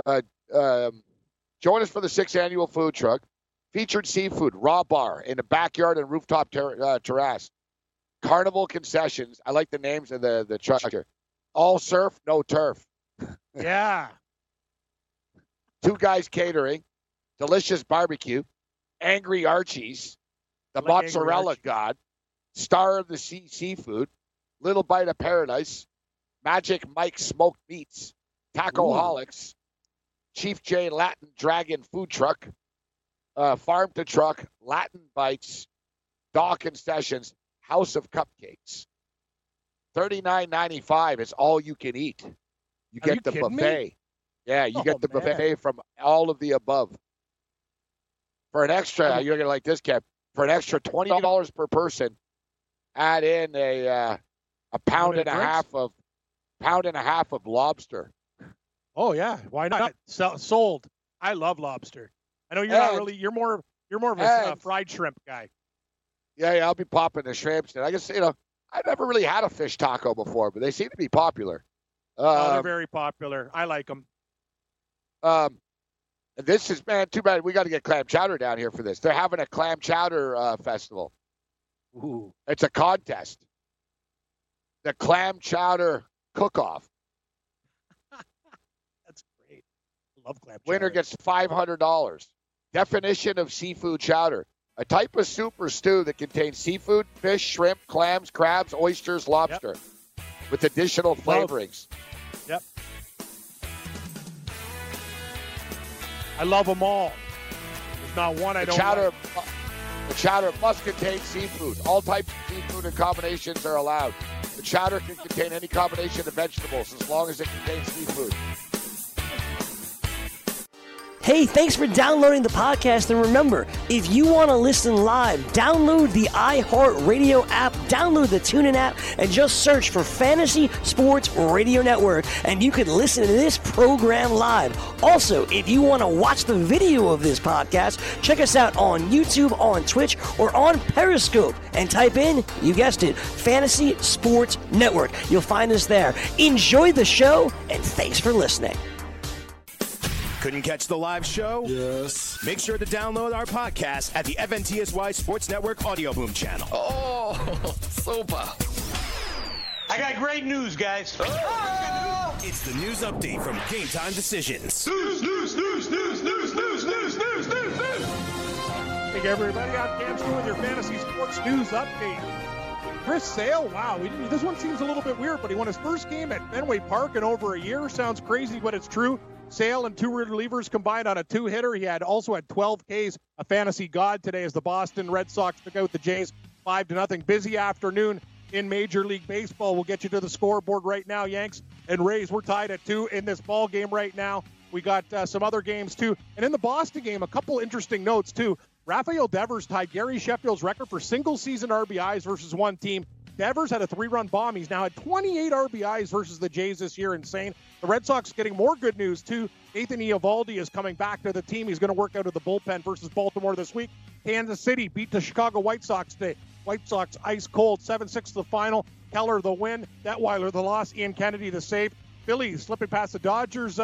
Join us for the 6th annual food truck. Featured seafood, raw bar in the backyard and rooftop terrace. Carnival concessions. I like the names of the truck here. All surf, no turf. Yeah. 2 Guys Catering. Delicious Barbecue, Angry Archie's, the Mozzarella God, Star of the Sea Seafood, Little Bite of Paradise, Magic Mike Smoked Meats, Tacoholics, Chief J Latin Dragon Food Truck, Farm to Truck, Latin Bites, Daw Concessions, House of Cupcakes. $39.95 is all you can eat. You get the buffet. Me? Yeah, you get the buffet from all of the above. For an extra, you're gonna like this, Kev. For an extra $20 per person, add in a pound and a half of lobster. Oh yeah, why not? Sold. I love lobster. I know you're not really. You're more of a fried shrimp guy. Yeah, I'll be popping the shrimps. And I guess I've never really had a fish taco before, but they seem to be popular. They're very popular. I like them. This is, man, too bad. We got to get clam chowder down here for this. They're having a clam chowder festival. Ooh. It's a contest. The clam chowder cook-off. That's great. I love clam chowder. Winner gets $500. Definition of seafood chowder. A type of soup or stew that contains seafood, fish, shrimp, clams, crabs, oysters, lobster, with additional flavorings. Yep. I love them all. There's not one I don't like. The chowder must contain seafood. All types of seafood and combinations are allowed. The chowder can contain any combination of vegetables as long as it contains seafood. Hey, thanks for downloading the podcast. And remember, if you want to listen live, download the iHeartRadio app, download the TuneIn app, and just search for Fantasy Sports Radio Network, and you can listen to this program live. Also, if you want to watch the video of this podcast, check us out on YouTube, on Twitch, or on Periscope, and type in, you guessed it, Fantasy Sports Network. You'll find us there. Enjoy the show, and thanks for listening. Couldn't catch the live show? Yes. Make sure to download our podcast at the FNTSY Sports Network Audio Boom channel. Oh, super. I got great news, guys. It's the news update from Game Time Decisions. News. Hey, everybody. I'm Cam Stewart with your Fantasy Sports News Update. Chris Sale, wow. This one seems a little bit weird, but he won his first game at Fenway Park in over a year. Sounds crazy, but it's true. Sale and two relievers combined on a two-hitter. He also had 12 Ks, a fantasy god today as the Boston Red Sox took out the Jays 5-0. Busy afternoon in Major League Baseball. We'll get you to the scoreboard right now. Yanks and Rays, we're tied at 2 in this ball game right now. We got some other games, too. And in the Boston game, a couple interesting notes, too. Rafael Devers tied Gary Sheffield's record for single-season RBIs versus one team. Devers had a 3-run bomb. He's now had 28 RBIs versus the Jays this year. Insane. The Red Sox getting more good news, too. Nathan Eovaldi is coming back to the team. He's going to work out of the bullpen versus Baltimore this week. Kansas City beat the Chicago White Sox today. White Sox ice cold, 7-6 the final. Keller the win. Detweiler the loss. Ian Kennedy the save. Phillies slipping past the Dodgers,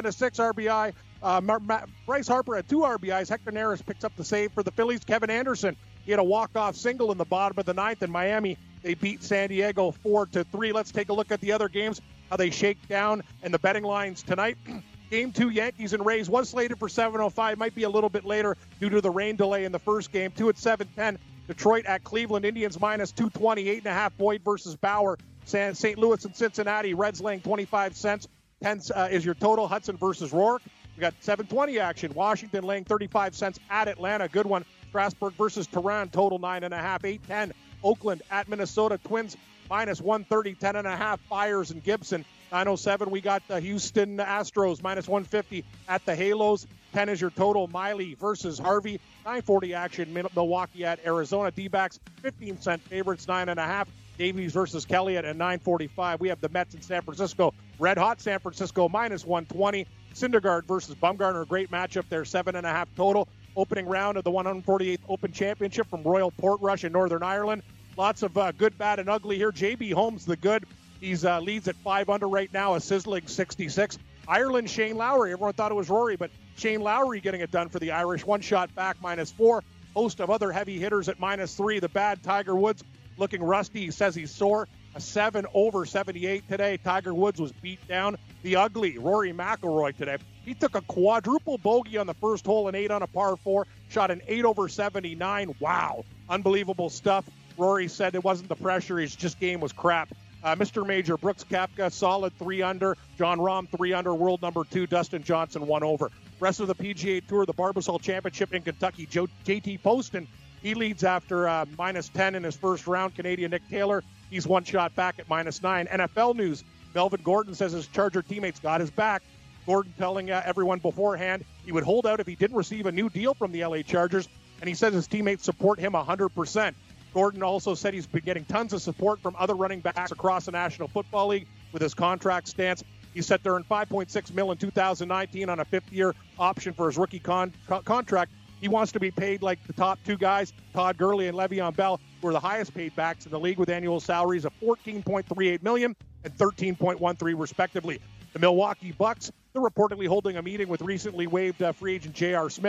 7-6 RBI. Bryce Harper had 2 RBIs. Hector Neris picks up the save for the Phillies. Kevin Anderson, he had a walk-off single in the bottom of the 9th in Miami. They beat San Diego 4-3. Let's take a look at the other games, how they shake down, and the betting lines tonight. Game 2, Yankees and Rays, was slated for 7:05. Might be a little bit later due to the rain delay in the first game. 2 at 7:10. Detroit at Cleveland. Indians minus 220. 8.5 Boyd versus Bauer. St. Louis and Cincinnati. Reds laying 25 cents. 10 is your total. Hudson versus Rourke. We got 7:20 action. Washington laying 35 cents at Atlanta. Good one. Strasburg versus Tehran. Total 9.5. 8:10. Oakland at Minnesota. Twins minus 130. 10.5. Fires and Gibson. 9:07. We got the Houston Astros minus 150 at the Halos. 10 is your total. Miley versus Harvey. 9:40 action. Milwaukee at Arizona. D-backs 15-cent favorites. 9.5. Davies versus Kelly at 9:45. We have the Mets in San Francisco. Red hot San Francisco minus 120. Syndergaard versus Bumgarner. Great matchup there. 7.5 total. Opening round of the 148th Open Championship from Royal Portrush in Northern Ireland. Lots of good, bad, and ugly here. J.B. Holmes, the good. He's leads at 5 under right now, a sizzling 66. Ireland, Shane Lowry. Everyone thought it was Rory, but Shane Lowry getting it done for the Irish. One shot back, minus 4. Host of other heavy hitters at minus 3. The bad Tiger Woods looking rusty. He says he's sore. A 7 over 78 today. Tiger Woods was beat down. The ugly Rory McIlroy today. He took a quadruple bogey on the first hole and 8 on a par 4. Shot an 8 over 79. Wow. Unbelievable stuff. Rory said it wasn't the pressure. His just game was crap. Mr. Major, Brooks Koepka, solid 3 under. John Rahm, 3 under. World number 2, Dustin Johnson, 1 over. Rest of the PGA Tour, the Barbasol Championship in Kentucky. JT Poston, he leads after minus 10 in his first round. Canadian Nick Taylor, he's 1 shot back at minus 9. NFL news, Melvin Gordon says his Charger teammates got his back. Gordon telling everyone beforehand he would hold out if he didn't receive a new deal from the LA Chargers, and he says his teammates support him 100%. Gordon also said he's been getting tons of support from other running backs across the National Football League with his contract stance. He's set to earn $5.6 million in 2019 on a 5th-year option for his rookie contract. He wants to be paid like the top 2 guys, Todd Gurley and Le'Veon Bell, who are the highest-paid backs in the league with annual salaries of $14.38 million and $13.13 respectively. The Milwaukee Bucks, they're reportedly holding a meeting with recently waived free agent J.R. Smith.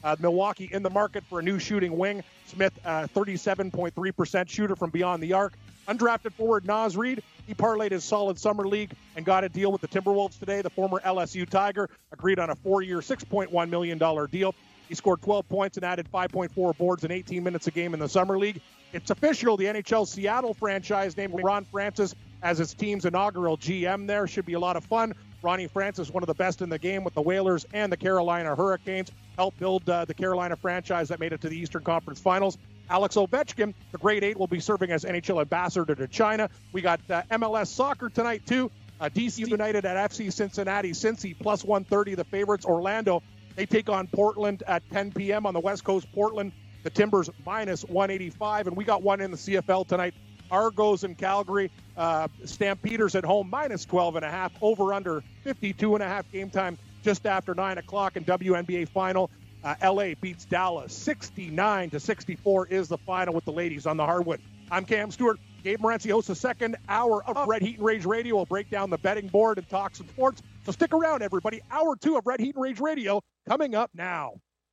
Milwaukee in the market for a new shooting wing. Smith, 37.3% shooter from beyond the arc. Undrafted forward Naz Reid, he parlayed his solid summer league and got a deal with the Timberwolves today. The former LSU Tiger agreed on a 4-year, $6.1 million deal. He scored 12 points and added 5.4 boards in 18 minutes a game in the summer league. It's official. The NHL Seattle franchise named Ron Francis as its team's inaugural GM there. Should be a lot of fun. Ronnie Francis, one of the best in the game with the Whalers and the Carolina Hurricanes, helped build the Carolina franchise that made it to the Eastern Conference Finals. Alex Ovechkin, the grade 8, will be serving as NHL ambassador to China. We got MLS soccer tonight, too. DC United at FC Cincinnati. Cincy plus 130, the favorites. Orlando, they take on Portland at 10 p.m. on the West Coast. Portland, the Timbers minus 185. And we got one in the CFL tonight. Argos in Calgary. Stampeders at home minus 12.5. Over under 52.5 game time just after 9 o'clock. And WNBA final. LA beats Dallas 69-64 is the final with the ladies on the hardwood. I'm Cam Stewart. Gabe Morency hosts the second hour of Red Heat and Rage Radio. We'll break down the betting board and talk some sports. So stick around, everybody. Hour 2 of Red Heat and Rage Radio coming up now.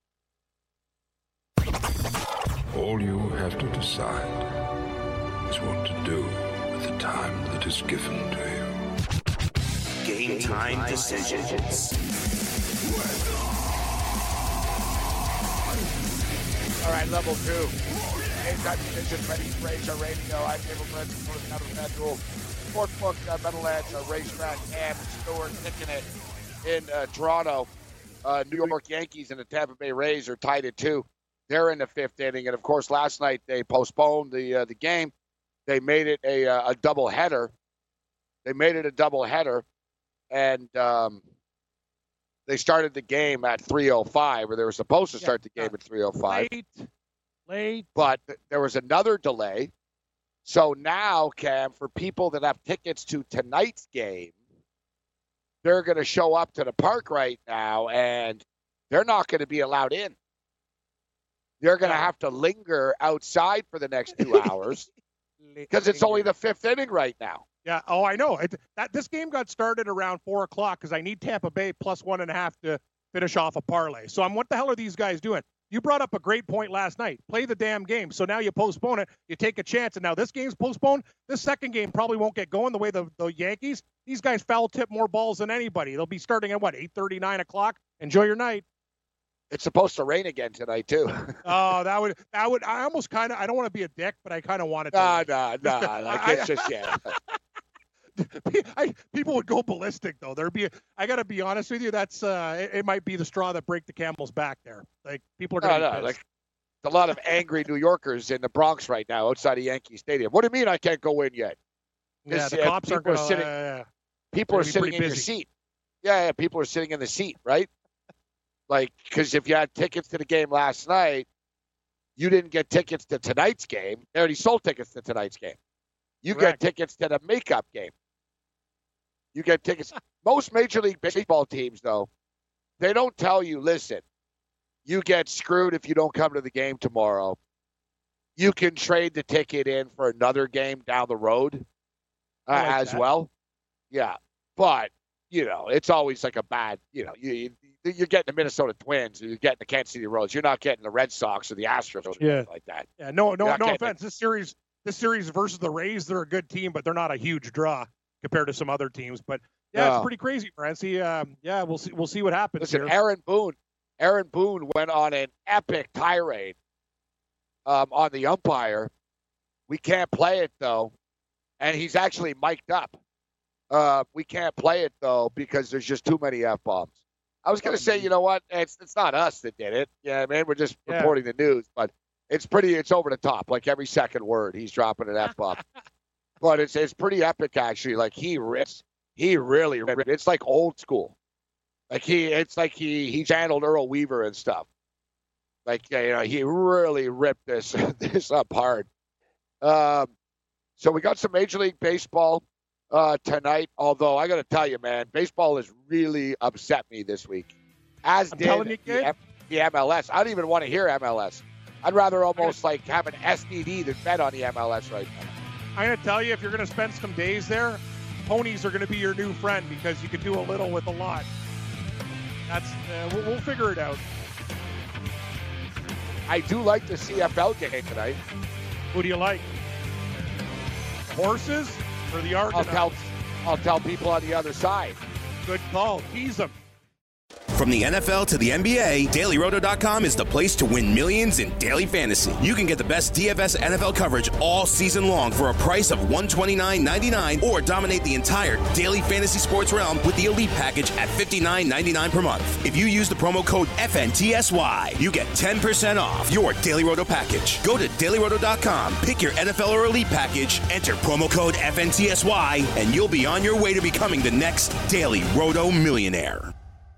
All you have to decide is what to do with the time that is given to you. Game time decisions. All right, level 2. Game time decision, Ready to Race our radio. I'm Gabriel Morency for the Counter Federal Sportsbook, Meadowlands, Racetrack, and Stewart kicking it in Toronto. New York Yankees and the Tampa Bay Rays are tied at 2. They're in the 5th inning, and of course, last night they postponed the game. They made it a doubleheader. And they started the game at 3:05, or they were supposed to start the game at 3:05. Late. But there was another delay. So now, Cam, for people that have tickets to tonight's game, they're going to show up to the park right now, and they're not going to be allowed in. They're going to have to linger outside for the next 2 hours because it's only the 5th inning right now. Yeah, oh, I know. This game got started around 4 o'clock because I need Tampa Bay plus 1.5 to finish off a parlay. So what the hell are these guys doing? You brought up a great point last night. Play the damn game. So now you postpone it. You take a chance. And now this game's postponed. This second game probably won't get going the way the Yankees. These guys foul tip more balls than anybody. They'll be starting at, 8:30, 9 o'clock? Enjoy your night. It's supposed to rain again tonight, too. Oh, that would. I almost kind of, I don't want to be a dick, but I kind of want it to. No. Like, it's just, yeah. People would go ballistic, though. I got to be honest with you. That's it might be the straw that break the camel's back there. Like, people are going to like a lot of angry New Yorkers in the Bronx right now outside of Yankee Stadium. What do you mean I can't go in yet? Yeah, the cops are sitting. People are sitting in your seat. Yeah, people are sitting in the seat, right? Like, because if you had tickets to the game last night, you didn't get tickets to tonight's game. They already sold tickets to tonight's game. You Correct. Get tickets to the makeup game. You get tickets. Most Major League Baseball teams, though, they don't tell you, listen, you get screwed if you don't come to the game tomorrow. You can trade the ticket in for another game down the road as well. Yeah. But, it's always like a bad, you're getting the Minnesota Twins, you're getting the Kansas City Royals. You're not getting the Red Sox or the Astros or anything like that. Yeah, no offense. This series versus the Rays, they're a good team, but they're not a huge draw compared to some other teams. But it's pretty crazy, Morency. We'll see what happens. Listen, here. Aaron Boone went on an epic tirade on the umpire. We can't play it though, and he's actually mic'd up. We can't play it though because there's just too many F-bombs. I was going to say, you know what? It's not us that did it. Yeah, man, we're just reporting the news, but it's over the top. Like every second word, he's dropping an F-bomb. But it's pretty epic, actually. Like he really ripped. It's like old school. Like he channeled Earl Weaver and stuff. Like, he really ripped this up hard. So we got some Major League Baseball tonight. Although I got to tell you, man, baseball has really upset me this week. As did the MLS. I don't even want to hear MLS. I'd rather almost like have an STD than bet on the MLS right now. I'm going to tell you, if you're going to spend some days there, ponies are going to be your new friend because you can do a little with a lot. That's we'll figure it out. I do like the CFL game tonight. Who do you like? Horses or the Argonauts? I'll tell people on the other side. Good call. Tease them. From the NFL to the NBA, DailyRoto.com is the place to win millions in daily fantasy. You can get the best DFS NFL coverage all season long for a price of $129.99 or dominate the entire daily fantasy sports realm with the Elite Package at $59.99 per month. If you use the promo code FNTSY, you get 10% off your Daily Roto package. Go to DailyRoto.com, pick your NFL or Elite Package, enter promo code FNTSY, and you'll be on your way to becoming the next Daily Roto millionaire.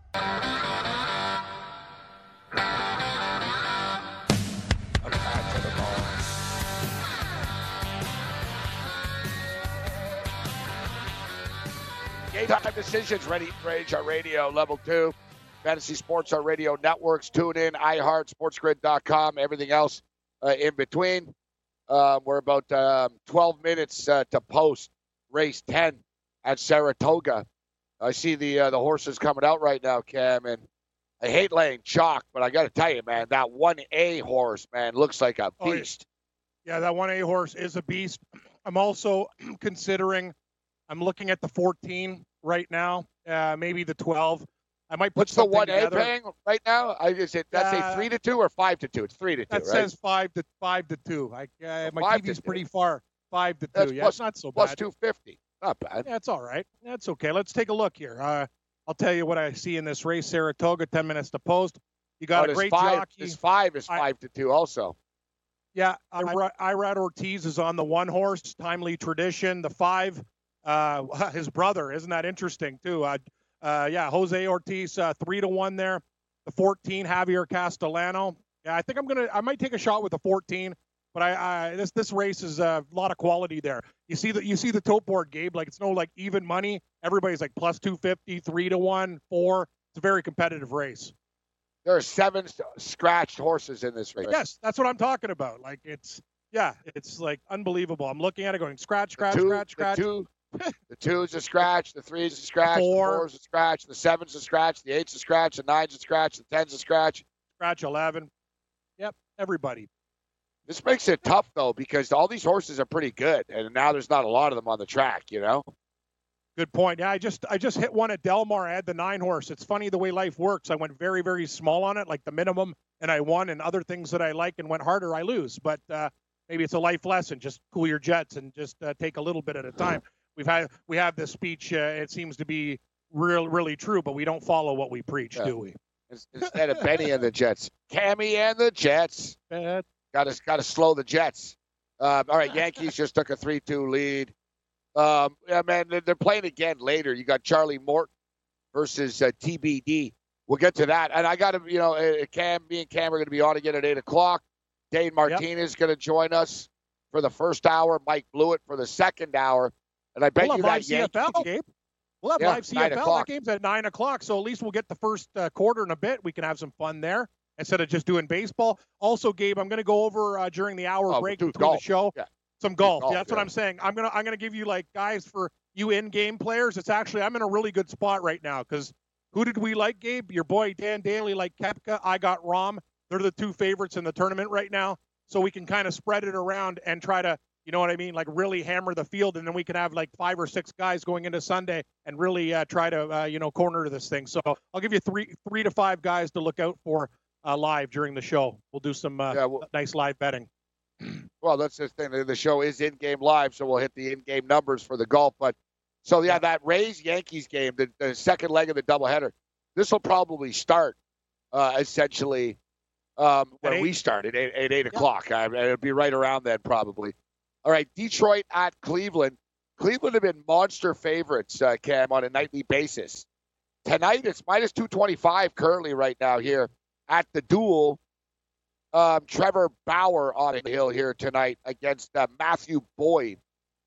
Game time decisions ready for HR Radio Level 2. Fantasy Sports, our radio networks. Tune in, iHeart, SportsGrid.com, everything else in between. We're about 12 minutes to post race 10 at Saratoga. I see the horses coming out right now, Cam, and I hate laying chalk, but I got to tell you, man, that 1A horse, man, looks like a beast. Yeah, that 1A horse is a beast. I'm also considering, I'm looking at the 14 right now, maybe the 12. I might put What's the 1A together. paying right now? Is it that's a 3-2 or 5-2? It's 3-2. That right? says 5-2. My TV's pretty far. 5-2. That's yeah, plus, it's not so plus bad. 250. Not bad. Yeah, it's all right. That's okay. Let's take a look here. I'll tell you what I see in this race, Saratoga. 10 minutes to post. You got a great jockey. This 5 is 5-2 also. Yeah, Irad Ortiz is on the 1 horse. Timely Tradition. The 5, his brother. Isn't that interesting too? Jose Ortiz, 3-1 there. The 14, Javier Castellano. Yeah, I think I might take a shot with the 14, but this race is a lot of quality there. You see the tote board, Gabe. Like, it's no like even money. Everybody's like plus 250, 3-1, 4. It's a very competitive race. There are 7 scratched horses in this race. Yes, that's what I'm talking about. Like, it's like unbelievable. I'm looking at it going scratch. The 2's a scratch, the 3's a scratch, 4. the 4's a scratch, the 7's a scratch, the 8's a scratch, the 9's a scratch, the 10's a scratch. Scratch 11. Yep, everybody. This makes it tough, though, because all these horses are pretty good, and now there's not a lot of them on the track, you know? Good point. Yeah, I just hit one at Del Mar. I had the 9 horse. It's funny the way life works. I went very, very small on it, like the minimum, and I won, and other things that I like and went harder, I lose. But maybe it's a life lesson. Just cool your jets and just take a little bit at a time. We have this speech. It seems to be really true, but we don't follow what we preach, do we? Instead of Benny and the Jets, Cammy and the Jets. Got to slow the Jets. All right, Yankees just took a 3-2 lead. Yeah, man, they're playing again later. You got Charlie Morton versus TBD. We'll get to that. And I got to, me and Cam are going to be on again at 8 o'clock. Dane Martinez is going to join us for the first hour. Mike Blewett for the second hour. And I bet we'll you have that live CFL, Gabe. We'll have live CFL. That game's at 9 o'clock, so at least we'll get the first quarter in a bit. We can have some fun there instead of just doing baseball. Also, Gabe, I'm going to go over during the hour break between the show some golf. Yeah, that's what I'm saying. I'm gonna give you, like, guys, for you in-game players. It's actually, I'm in a really good spot right now because who did we like, Gabe? Your boy Dan Daly like Koepka. I got Rahm. They're the 2 favorites in the tournament right now, so we can kind of spread it around and try to, you know what I mean, like really hammer the field, and then we can have like 5 or 6 guys going into Sunday and really try to, corner this thing. So I'll give you 3 to 5 guys to look out for live during the show. We'll do some nice live betting. Well, that's the thing. The show is in-game live, so we'll hit the in-game numbers for the golf. But so, that Rays-Yankees game, the second leg of the doubleheader, this will probably start essentially when we start at 8 o'clock. It'll be right around then probably. All right, Detroit at Cleveland. Cleveland have been monster favorites, Cam, on a nightly basis. Tonight, it's minus 225 currently right now here at the Duel. Trevor Bauer on the hill here tonight against Matthew Boyd.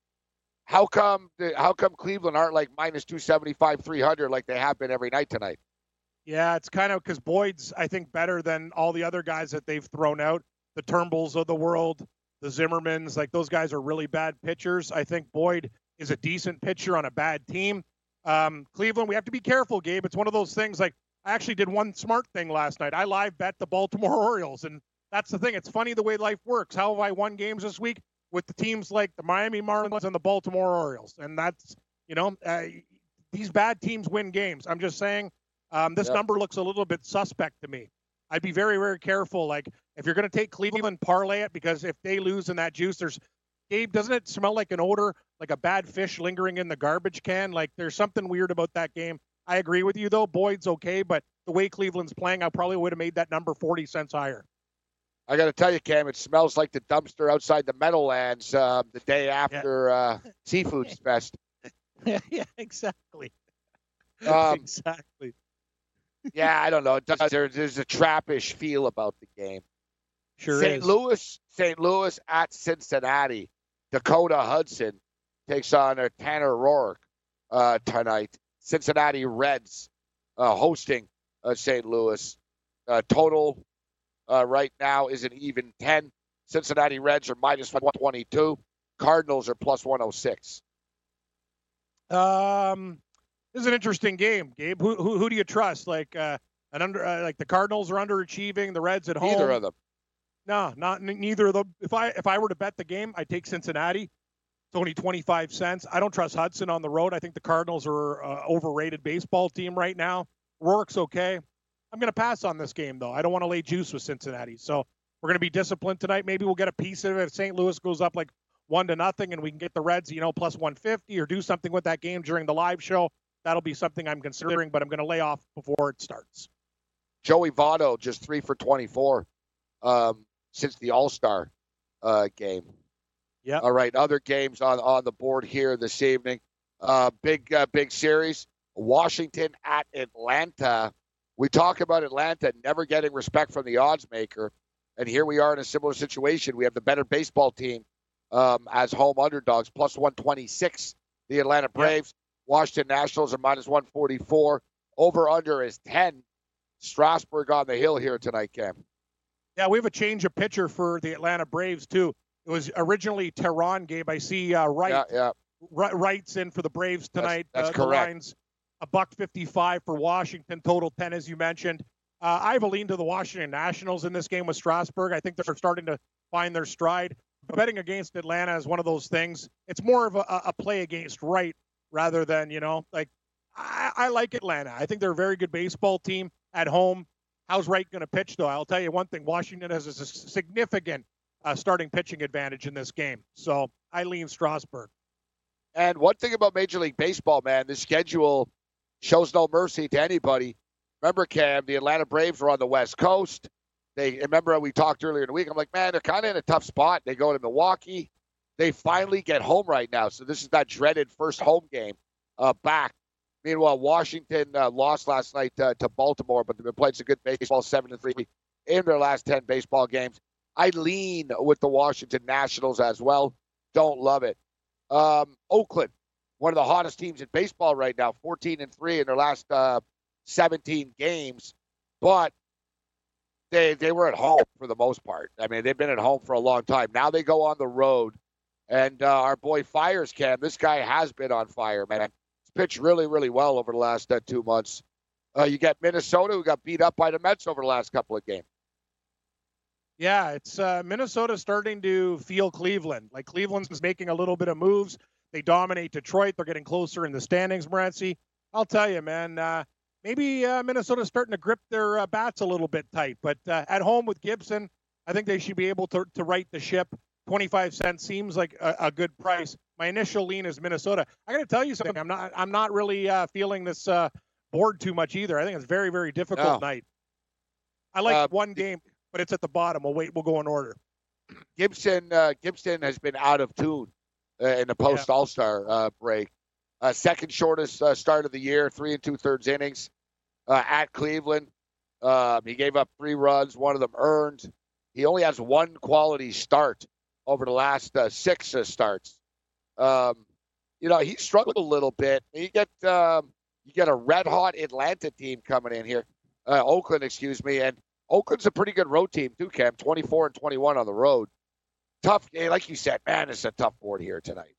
How come Cleveland aren't like minus 275, 300 like they have been every night tonight? Yeah, it's kind of because Boyd's, I think, better than all the other guys that they've thrown out. The Turnbulls of the world, the Zimmermans, like those guys are really bad pitchers. I think Boyd is a decent pitcher on a bad team. Cleveland, we have to be careful, Gabe. It's one of those things, like, I actually did one smart thing last night. I live bet the Baltimore Orioles, and That's the thing. It's funny the way life works. How have I won games this week? With the teams like the Miami Marlins and the Baltimore Orioles. And that's, these bad teams win games. I'm just saying this number looks a little bit suspect to me. I'd be very, very careful. Like, if you're going to take Cleveland, parlay it, because if they lose in that juice, Gabe, doesn't it smell like an odor, like a bad fish lingering in the garbage can? Like, there's something weird about that game. I agree with you, though. Boyd's okay, but the way Cleveland's playing, I probably would have made that number 40 cents higher. I got to tell you, Cam, it smells like the dumpster outside the Meadowlands the day after Seafood Fest. Yeah, exactly. Exactly. Yeah, I don't know. There's a trappish feel about the game. Sure St. is. St. Louis at Cincinnati. Dakota Hudson takes on Tanner Roark tonight. Cincinnati Reds hosting St. Louis. Total right now is an even 10. Cincinnati Reds are minus 122. Cardinals are plus 106. This is an interesting game, Gabe. Who do you trust? Like the Cardinals are underachieving. The Reds at home. Neither of them. No, neither of them. If I were to bet the game, I'd take Cincinnati. It's only 25 cents. I don't trust Hudson on the road. I think the Cardinals are an overrated baseball team right now. Rourke's okay. I'm going to pass on this game, though. I don't want to lay juice with Cincinnati. So we're going to be disciplined tonight. Maybe we'll get a piece of it if St. Louis goes up like 1-0 and we can get the Reds, plus 150 or do something with that game during the live show. That'll be something I'm considering, but I'm going to lay off before it starts. Joey Votto just 3 for 24 since the All-Star game. Yeah. All right, other games on the board here this evening. Big series. Washington at Atlanta. We talk about Atlanta never getting respect from the odds maker, and here we are in a similar situation. We have the better baseball team as home underdogs, plus 126. The Atlanta Braves. Yep. Washington Nationals are minus 144. Over-under is 10. Strasburg on the hill here tonight, Cam. Yeah, we have a change of pitcher for the Atlanta Braves, too. It was originally Tehran, Gabe. I see Wright's in for the Braves tonight. That's correct. The line's $1.55 for Washington, total 10, as you mentioned. I have a lean to the Washington Nationals in this game with Strasburg. I think they're starting to find their stride. Betting against Atlanta is one of those things. It's more of a play against Wright rather than, I like Atlanta. I think they're a very good baseball team at home. How's Wright going to pitch, though? I'll tell you one thing. Washington has a significant starting pitching advantage in this game. So I lean Strasburg. And one thing about Major League Baseball, man, the schedule shows no mercy to anybody. Remember, Cam, the Atlanta Braves were on the West Coast. Remember we talked earlier in the week. I'm like, man, they're kind of in a tough spot. They go to Milwaukee. They finally get home right now. So this is that dreaded first home game back. Meanwhile, Washington lost last night to Baltimore, but they've been playing some good baseball, 7-3 in their last 10 baseball games. I lean with the Washington Nationals as well. Don't love it. Oakland, one of the hottest teams in baseball right now, 14-3 in their last 17 games, but they were at home for the most part. I mean, they've been at home for a long time. Now they go on the road, and our boy Fires, Cam, this guy has been on fire, man. He's pitched really, really well over the last 2 months. You got Minnesota, who got beat up by the Mets over the last couple of games. Yeah, it's Minnesota starting to feel Cleveland. Like Cleveland's making a little bit of moves. They dominate Detroit. They're getting closer in the standings, Morency. I'll tell you, man, maybe Minnesota's starting to grip their bats a little bit tight. But at home with Gibson, I think they should be able to right the ship. 25 cents seems like a good price. My initial lean is Minnesota. I got to tell you something. I'm not really feeling this board too much either. I think it's a very, very difficult night. I like one game, but it's at the bottom. We'll go in order. Gibson has been out of tune in the post All-Star break. Second shortest start of the year, 3 2/3 innings at Cleveland. He gave up 3 runs, one of them earned. He only has one quality start over the last 6 starts. He struggled a little bit. You get a red-hot Atlanta team coming in here, Oakland, and Oakland's a pretty good road team too, Cam. 24-21 on the road. Tough, like you said, man, it's a tough board here tonight.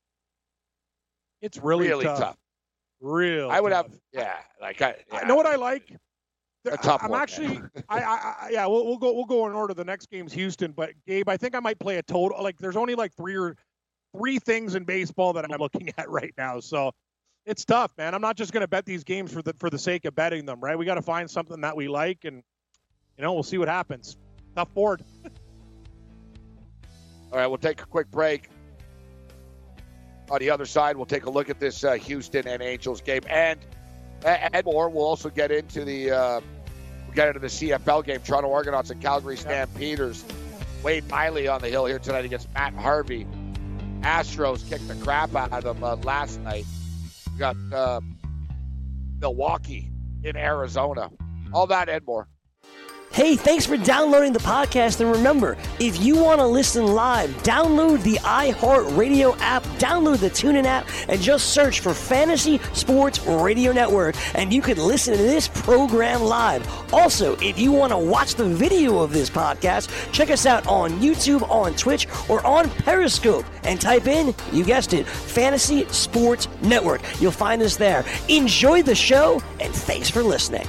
It's really tough. Real. I would tough. have, I know what I like. A tough I'm one. actually, yeah, we'll go in order. The next game's Houston, but Gabe, I think I might play a total. Like, there's only like three things in baseball that I'm looking at right now, so it's tough, man. I'm not just going to bet these games for the sake of betting them, right? We got to find something that we like, and we'll see what happens. Tough board. All right, we'll take a quick break. On the other side, we'll take a look at this Houston and Angels game, and more. We'll also get into the CFL game. Toronto Argonauts and Calgary Stampeders. Wade Miley on the hill here tonight against Matt Harvey. Astros kicked the crap out of them last night. We got Milwaukee in Arizona. All that and more. Hey, thanks for downloading the podcast. And remember, if you want to listen live, download the iHeartRadio app, download the TuneIn app, and just search for Fantasy Sports Radio Network, and you can listen to this program live. Also, if you want to watch the video of this podcast, check us out on YouTube, on Twitch, or on Periscope, and type in, you guessed it, Fantasy Sports Network. You'll find us there. Enjoy the show, and thanks for listening.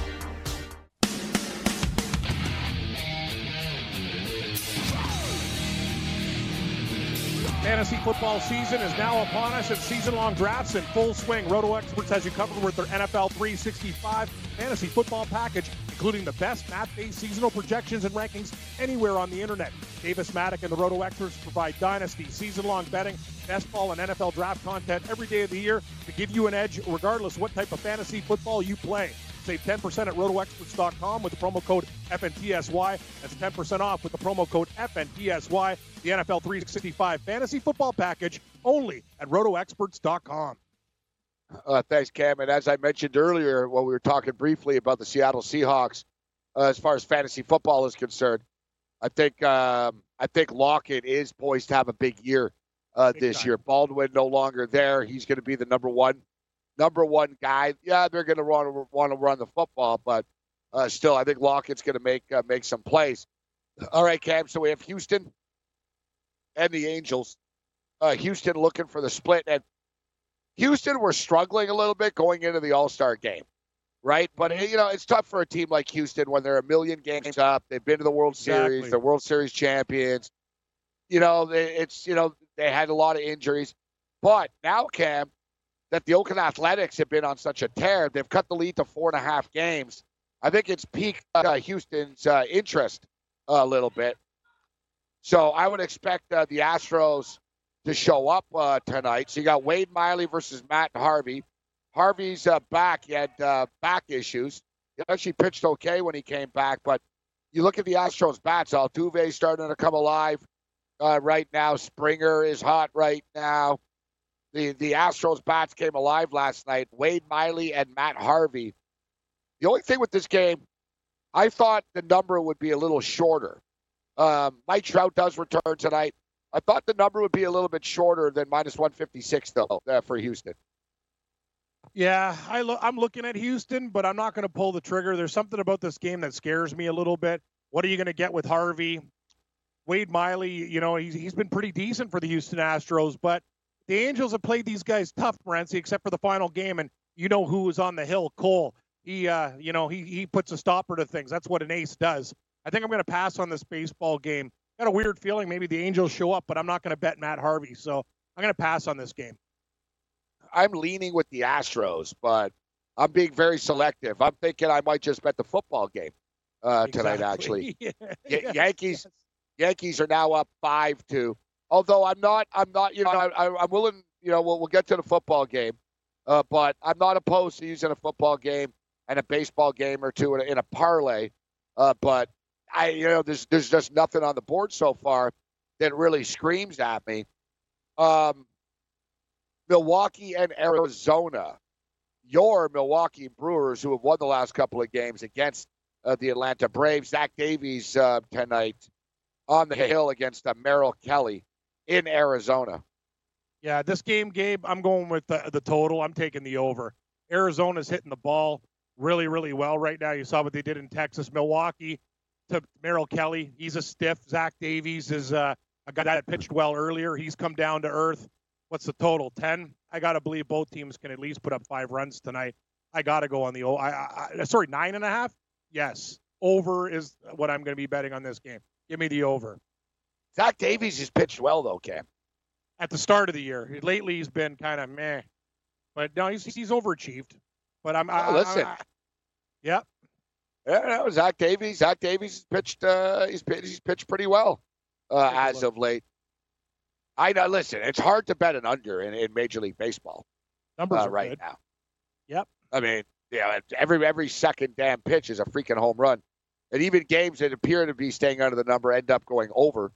Fantasy football season is now upon us, and season-long drafts in full swing. Roto Experts has you covered with their NFL 365 fantasy football package, including the best math-based seasonal projections and rankings anywhere on the internet. Davis Maddock and the Roto Experts provide dynasty, season-long betting, best ball, and NFL draft content every day of the year to give you an edge regardless what type of fantasy football you play. Save 10% at rotoexperts.com with the promo code FNTSY. That's 10% off with the promo code FNTSY. The NFL 365 Fantasy Football Package only at rotoexperts.com. Thanks, Cam. And as I mentioned earlier when we were talking briefly about the Seattle Seahawks, as far as fantasy football is concerned, I think Lockett is poised to have a big year this year. Baldwin no longer there. He's going to be the number one guy. Yeah, they're going to want to run the football, but still, I think Lockett's going to make some plays. All right, Cam. So we have Houston and the Angels. Houston looking for the split, and Houston were struggling a little bit going into the All-Star game, right? But it's tough for a team like Houston when they're a million games up. They've been to the World Series. They're World Series champions. They had a lot of injuries, but now, Cam, that the Oakland Athletics have been on such a tear, they've cut the lead to 4.5 games. I think it's piqued Houston's interest a little bit. So I would expect the Astros to show up tonight. So you got Wade Miley versus Matt Harvey. Harvey's back. He had back issues. He actually pitched okay when he came back, but you look at the Astros bats. Altuve's starting to come alive right now. Springer is hot right now. The Astros bats came alive last night. Wade Miley and Matt Harvey. The only thing with this game, I thought the number would be a little shorter. Mike Trout does return tonight. I thought the number would be a little bit shorter than minus 156, though, for Houston. Yeah, I'm looking at Houston, but I'm not going to pull the trigger. There's something about this game that scares me a little bit. What are you going to get with Harvey? Wade Miley, he's been pretty decent for the Houston Astros, but the Angels have played these guys tough, Morency, except for the final game, and you know who was on the hill, Cole. He puts a stopper to things. That's what an ace does. I think I'm going to pass on this baseball game. Got a weird feeling maybe the Angels show up, but I'm not going to bet Matt Harvey, so I'm going to pass on this game. I'm leaning with the Astros, but I'm being very selective. I'm thinking I might just bet the football game tonight, actually. Yankees are now up 5-2. Although I'm not, I'm willing, we'll get to the football game, but I'm not opposed to using a football game and a baseball game or two in a parlay. But there's just nothing on the board so far that really screams at me. Milwaukee and Arizona. Your Milwaukee Brewers, who have won the last couple of games against the Atlanta Braves. Zach Davies tonight on the hill against Merrill Kelly in Arizona. Yeah, this game, Gabe, I'm going with the total. I'm taking the over. Arizona's hitting the ball really, really well right now. You saw what they did in Texas. Milwaukee to Merrill Kelly. He's a stiff. Zach Davies is a guy that pitched well earlier. He's come down to earth. What's the total? 10? I got to believe both teams can at least put up 5 runs tonight. I got to go on the 9.5. Yes. Over is what I'm going to be betting on this game. Give me the over. Zach Davies has pitched well, though, Cam. At the start of the year. Lately, he's been kind of meh. But no, he's overachieved. But listen. Yep. Yeah, no, Zach Davies. Zach Davies pitched. He's pitched pretty well as of late. I know. Listen, it's hard to bet an under in Major League Baseball. Numbers are right good. now. Yep. I mean, every second damn pitch is a freaking home run, and even games that appear to be staying under the number end up going over.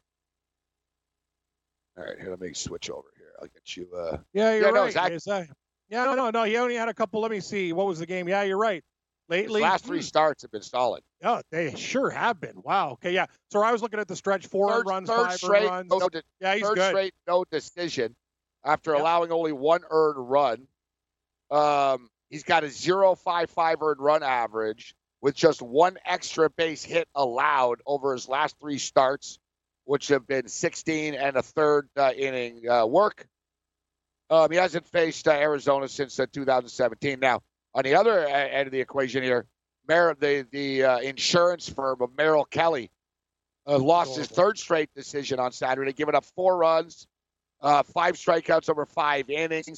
All right, here, let me switch over here. I'll get you. Yeah, you're right. Zach, no. He only had a couple. Let me see. What was the game? Yeah, you're right. Lately, his last 3 starts have been solid. Oh, they sure have been. Wow. Okay, yeah. So I was looking at the stretch: 4 runs, 5 runs. Yeah, he's third good. Straight no decision after allowing only 1 earned run. He's got a 0.55 earned run average with just 1 extra base hit allowed over his last 3 starts, which have been 16 and a third inning work. He hasn't faced Arizona since 2017. Now, on the other end of the equation here, the insurance firm of Merrill Kelly lost his 3rd straight decision on Saturday, giving up 4 runs, 5 strikeouts over 5 innings.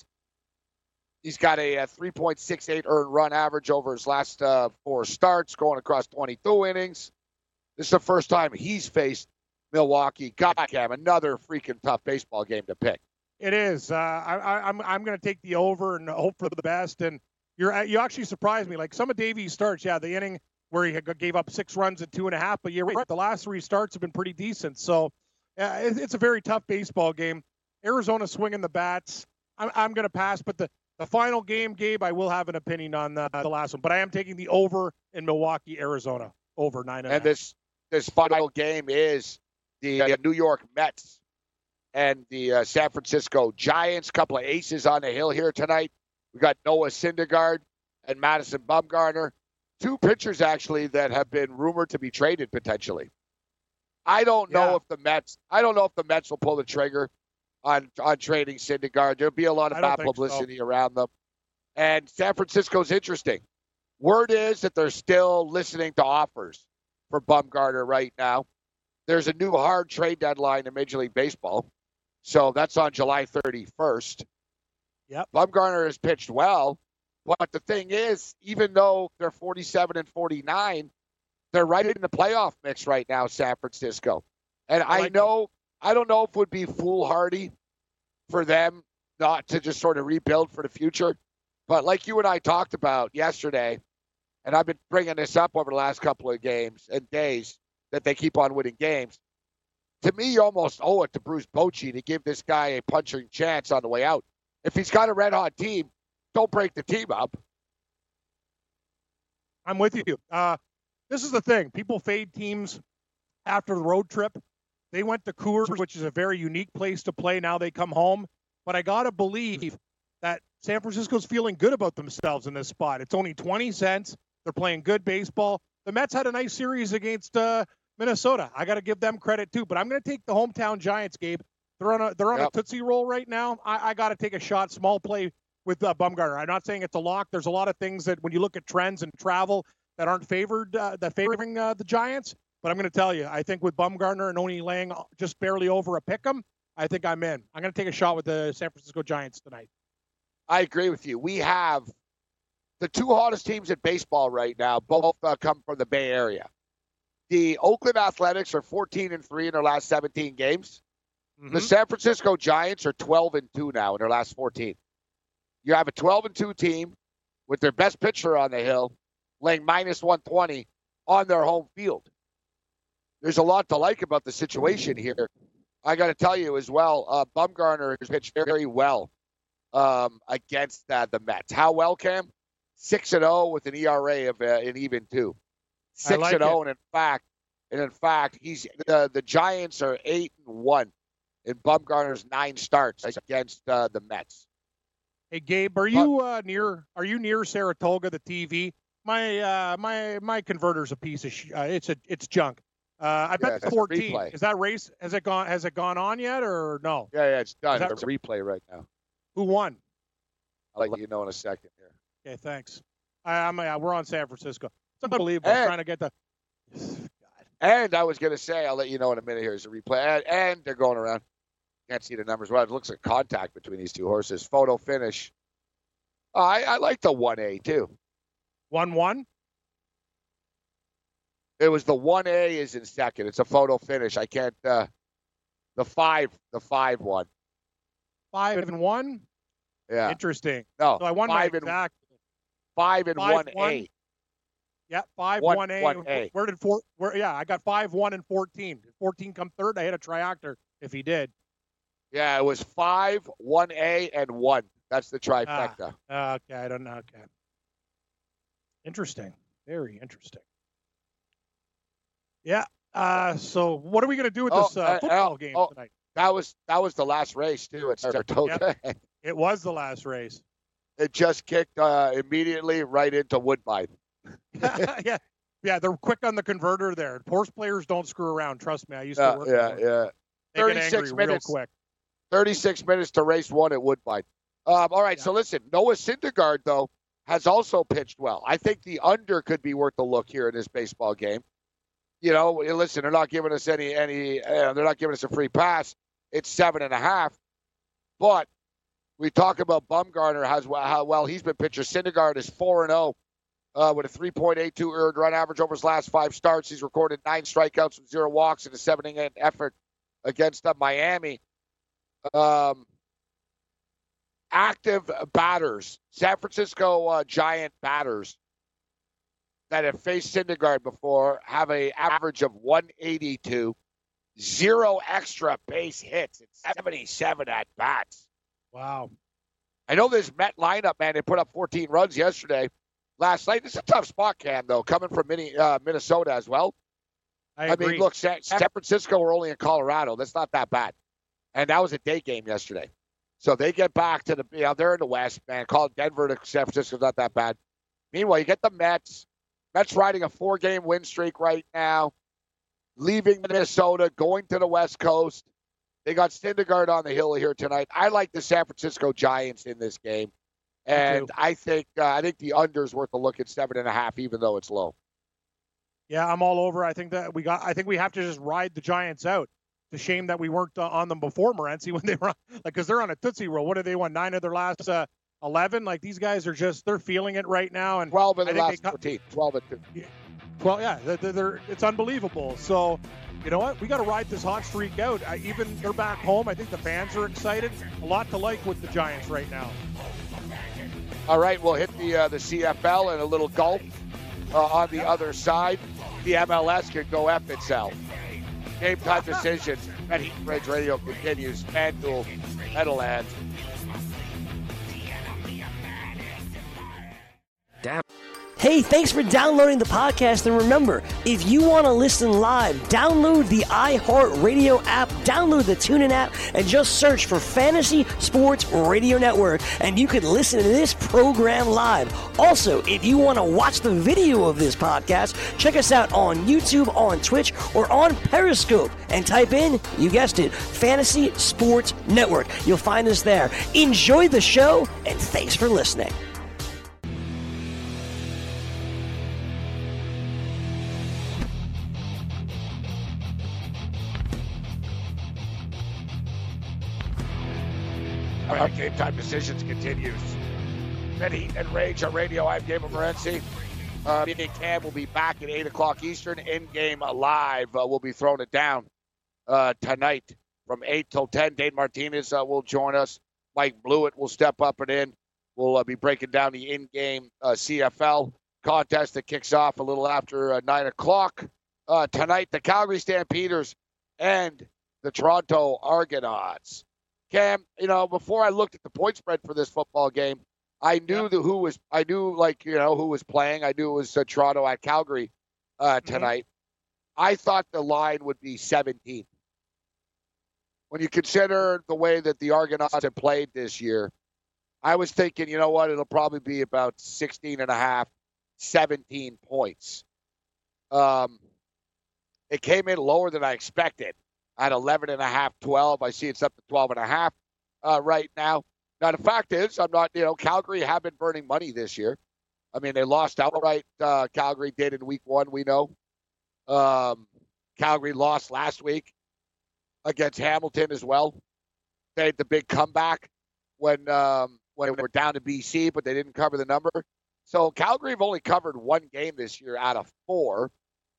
He's got a 3.68 earned run average over his last 4 starts, going across 22 innings. This is the first time he's faced Milwaukee. God, Cam, another freaking tough baseball game to pick. It is. I'm going to take the over and hope for the best. And you actually surprised me. Like some of Davies' starts, the inning where he gave up 6 runs in 2.5. But you're right. The last 3 starts have been pretty decent. So it's a very tough baseball game. Arizona swinging the bats. I'm going to pass. But the final game, Gabe, I will have an opinion on the last one. But I am taking the over in Milwaukee, Arizona. Over 9.5. And this final game is the New York Mets and the San Francisco Giants. Couple of aces on the hill here tonight. We got Noah Syndergaard and Madison Bumgarner. 2 pitchers, actually, that have been rumored to be traded potentially. I don't know if the Mets will pull the trigger on trading Syndergaard. There'll be a lot of bad publicity around them. And San Francisco's interesting. Word is that they're still listening to offers for Bumgarner right now. There's a new hard trade deadline in Major League Baseball. So that's on July 31st. Yep. Bumgarner has pitched well. But the thing is, even though they're 47 and 49, they're right in the playoff mix right now, San Francisco. And I don't know if it would be foolhardy for them not to just sort of rebuild for the future. But like you and I talked about yesterday, and I've been bringing this up over the last couple of games and days, that they keep on winning games. To me, you almost owe it to Bruce Bochy to give this guy a punching chance on the way out. If he's got a red-hot team, don't break the team up. I'm with you. This is the thing. People fade teams after the road trip. They went to Coors, which is a very unique place to play. Now they come home. But I got to believe that San Francisco's feeling good about themselves in this spot. It's only 20 cents. They're playing good baseball. The Mets had a nice series against Minnesota. I got to give them credit too. But I'm going to take the hometown Giants, Gabe. They're on a Tootsie Roll right now. I got to take a shot, small play with Bumgarner. I'm not saying it's a lock. There's a lot of things that when you look at trends and travel that aren't favoring the Giants. But I'm going to tell you, I think with Bumgarner and only laying just barely over a pick'em, I think I'm in. I'm going to take a shot with the San Francisco Giants tonight. I agree with you. We have the 2 hottest teams in baseball right now. Both come from the Bay Area. The Oakland Athletics are 14-3 in their last 17 games. Mm-hmm. The San Francisco Giants are 12-2 now in their last 14. You have a 12-2 team with their best pitcher on the hill laying minus 120 on their home field. There's a lot to like about the situation here. I got to tell you as well, Bumgarner has pitched very well against the Mets. How well, Cam? 6-0 with an ERA of an even 2. 6-0, and in fact, he's the Giants are 8-1 in Bumgarner's 9 starts against the Mets. Hey Gabe, are you near Saratoga, the TV? My converter's a piece of it's junk. I bet 14. Is that race? Has it gone on yet or no? Yeah, it's done. It's a replay right now. Who won? I'll let you know in a second here. Okay, thanks. We're on San Francisco. unbelievable. I'm trying to get the. And I was going to say, I'll let you know in a minute. Here's a replay. And they're going around. Can't see the numbers. Well, it looks like contact between these two horses. Photo finish. I like the 1A, too. 1-1? It was the 1A is in second. It's a photo finish. I can't. The 5-1. 5-1? Yeah. Interesting. No. So I won 5 my exact. 5 and 1A. Yeah, 5-1A. Where did 4? Yeah, I got 5-1 and 14. Did 14 come third? I hit a triactor if he did. Yeah, it was 5, 1A, and 1. That's the trifecta. Okay, I don't know. Okay. Interesting. Very interesting. Yeah. So what are we going to do with this football game tonight? That was the last race too at Saratoga. Yep. It was the last race. It just kicked immediately right into Woodbine. Yeah, they're quick on the converter there. Horse players don't screw around. Trust me, I used to work. Yeah. 36 minutes. Real quick. 36 minutes to race 1 at Woodbine. All right, so listen, Noah Syndergaard though has also pitched well. I think the under could be worth a look here in this baseball game. You know, listen, they're not giving us they're not giving us a free pass. It's 7.5, but we talk about Bumgarner, how well he's been pitching. Syndergaard is 4-0 with a 3.82 earned run average over his last 5 starts. He's recorded 9 strikeouts and 0 walks in a 7-inning effort against Miami. Active batters, San Francisco Giant batters that have faced Syndergaard before have an average of 182, 0 extra base hits, and 77 at bats. Wow. I know this Met lineup, man, they put up 14 runs yesterday. Last night, this is a tough spot, Cam, though, coming from Minnesota as well. I agree. mean, look, San Francisco were only in Colorado. That's not that bad. And that was a day game yesterday. So they get back to they're in the West, man. Call Denver to San Francisco, not that bad. Meanwhile, you get the Mets. Mets riding a 4-game win streak right now, leaving Minnesota, going to the West Coast. They got Syndergaard on the hill here tonight. I like the San Francisco Giants in this game. And I think the under is worth a look at 7.5, even though it's low. Yeah, I'm all over. I think we have to just ride the Giants out. It's a shame that we weren't on them before, Morency, when they were because they're on a Tootsie Roll. What did they won? 9 of their last 11? Like, these guys are they're feeling it right now. And 12 of the last 14. 12 of 15. Well, yeah, it's unbelievable. So, you know what? We got to ride this hot streak out. Even they're back home. I think the fans are excited. A lot to like with the Giants right now. All right, we'll hit the CFL and a little golf on the other side. The MLS could go F itself. Game time decisions. At Heat Bridge Radio continues. FanDuel, Meadowlands. Damn. Hey, thanks for downloading the podcast. And remember, if you want to listen live, download the iHeartRadio app, download the TuneIn app, and just search for Fantasy Sports Radio Network, and you can listen to this program live. Also, if you want to watch the video of this podcast, check us out on YouTube, on Twitch, or on Periscope, and type in, you guessed it, Fantasy Sports Network. You'll find us there. Enjoy the show, and thanks for listening. All right, Game Time Decisions continues. Heat and Rage on radio. I'm Gabriel Morency. Me and Cam will be back at 8 o'clock Eastern. In-game live. We'll be throwing it down tonight from 8 till 10. Dane Martinez will join us. Mike Blewett will step up and in. We'll be breaking down the in-game CFL contest that kicks off a little after 9 o'clock. Tonight, the Calgary Stampeders and the Toronto Argonauts. Cam, before I looked at the point spread for this football game, I knew who was playing. I knew it was Toronto at Calgary tonight. I thought the line would be 17. When you consider the way that the Argonauts have played this year, I was thinking, you know what, it'll probably be about 16.5, 17 points. It came in lower than I expected. At 11.5, 12. I see it's up to 12.5 right now. Now, the fact is, I'm not, Calgary have been burning money this year. I mean, they lost outright. Calgary did in week 1, we know. Calgary lost last week against Hamilton as well. They had the big comeback when they were down to BC, but they didn't cover the number. So Calgary have only covered 1 game this year out of 4.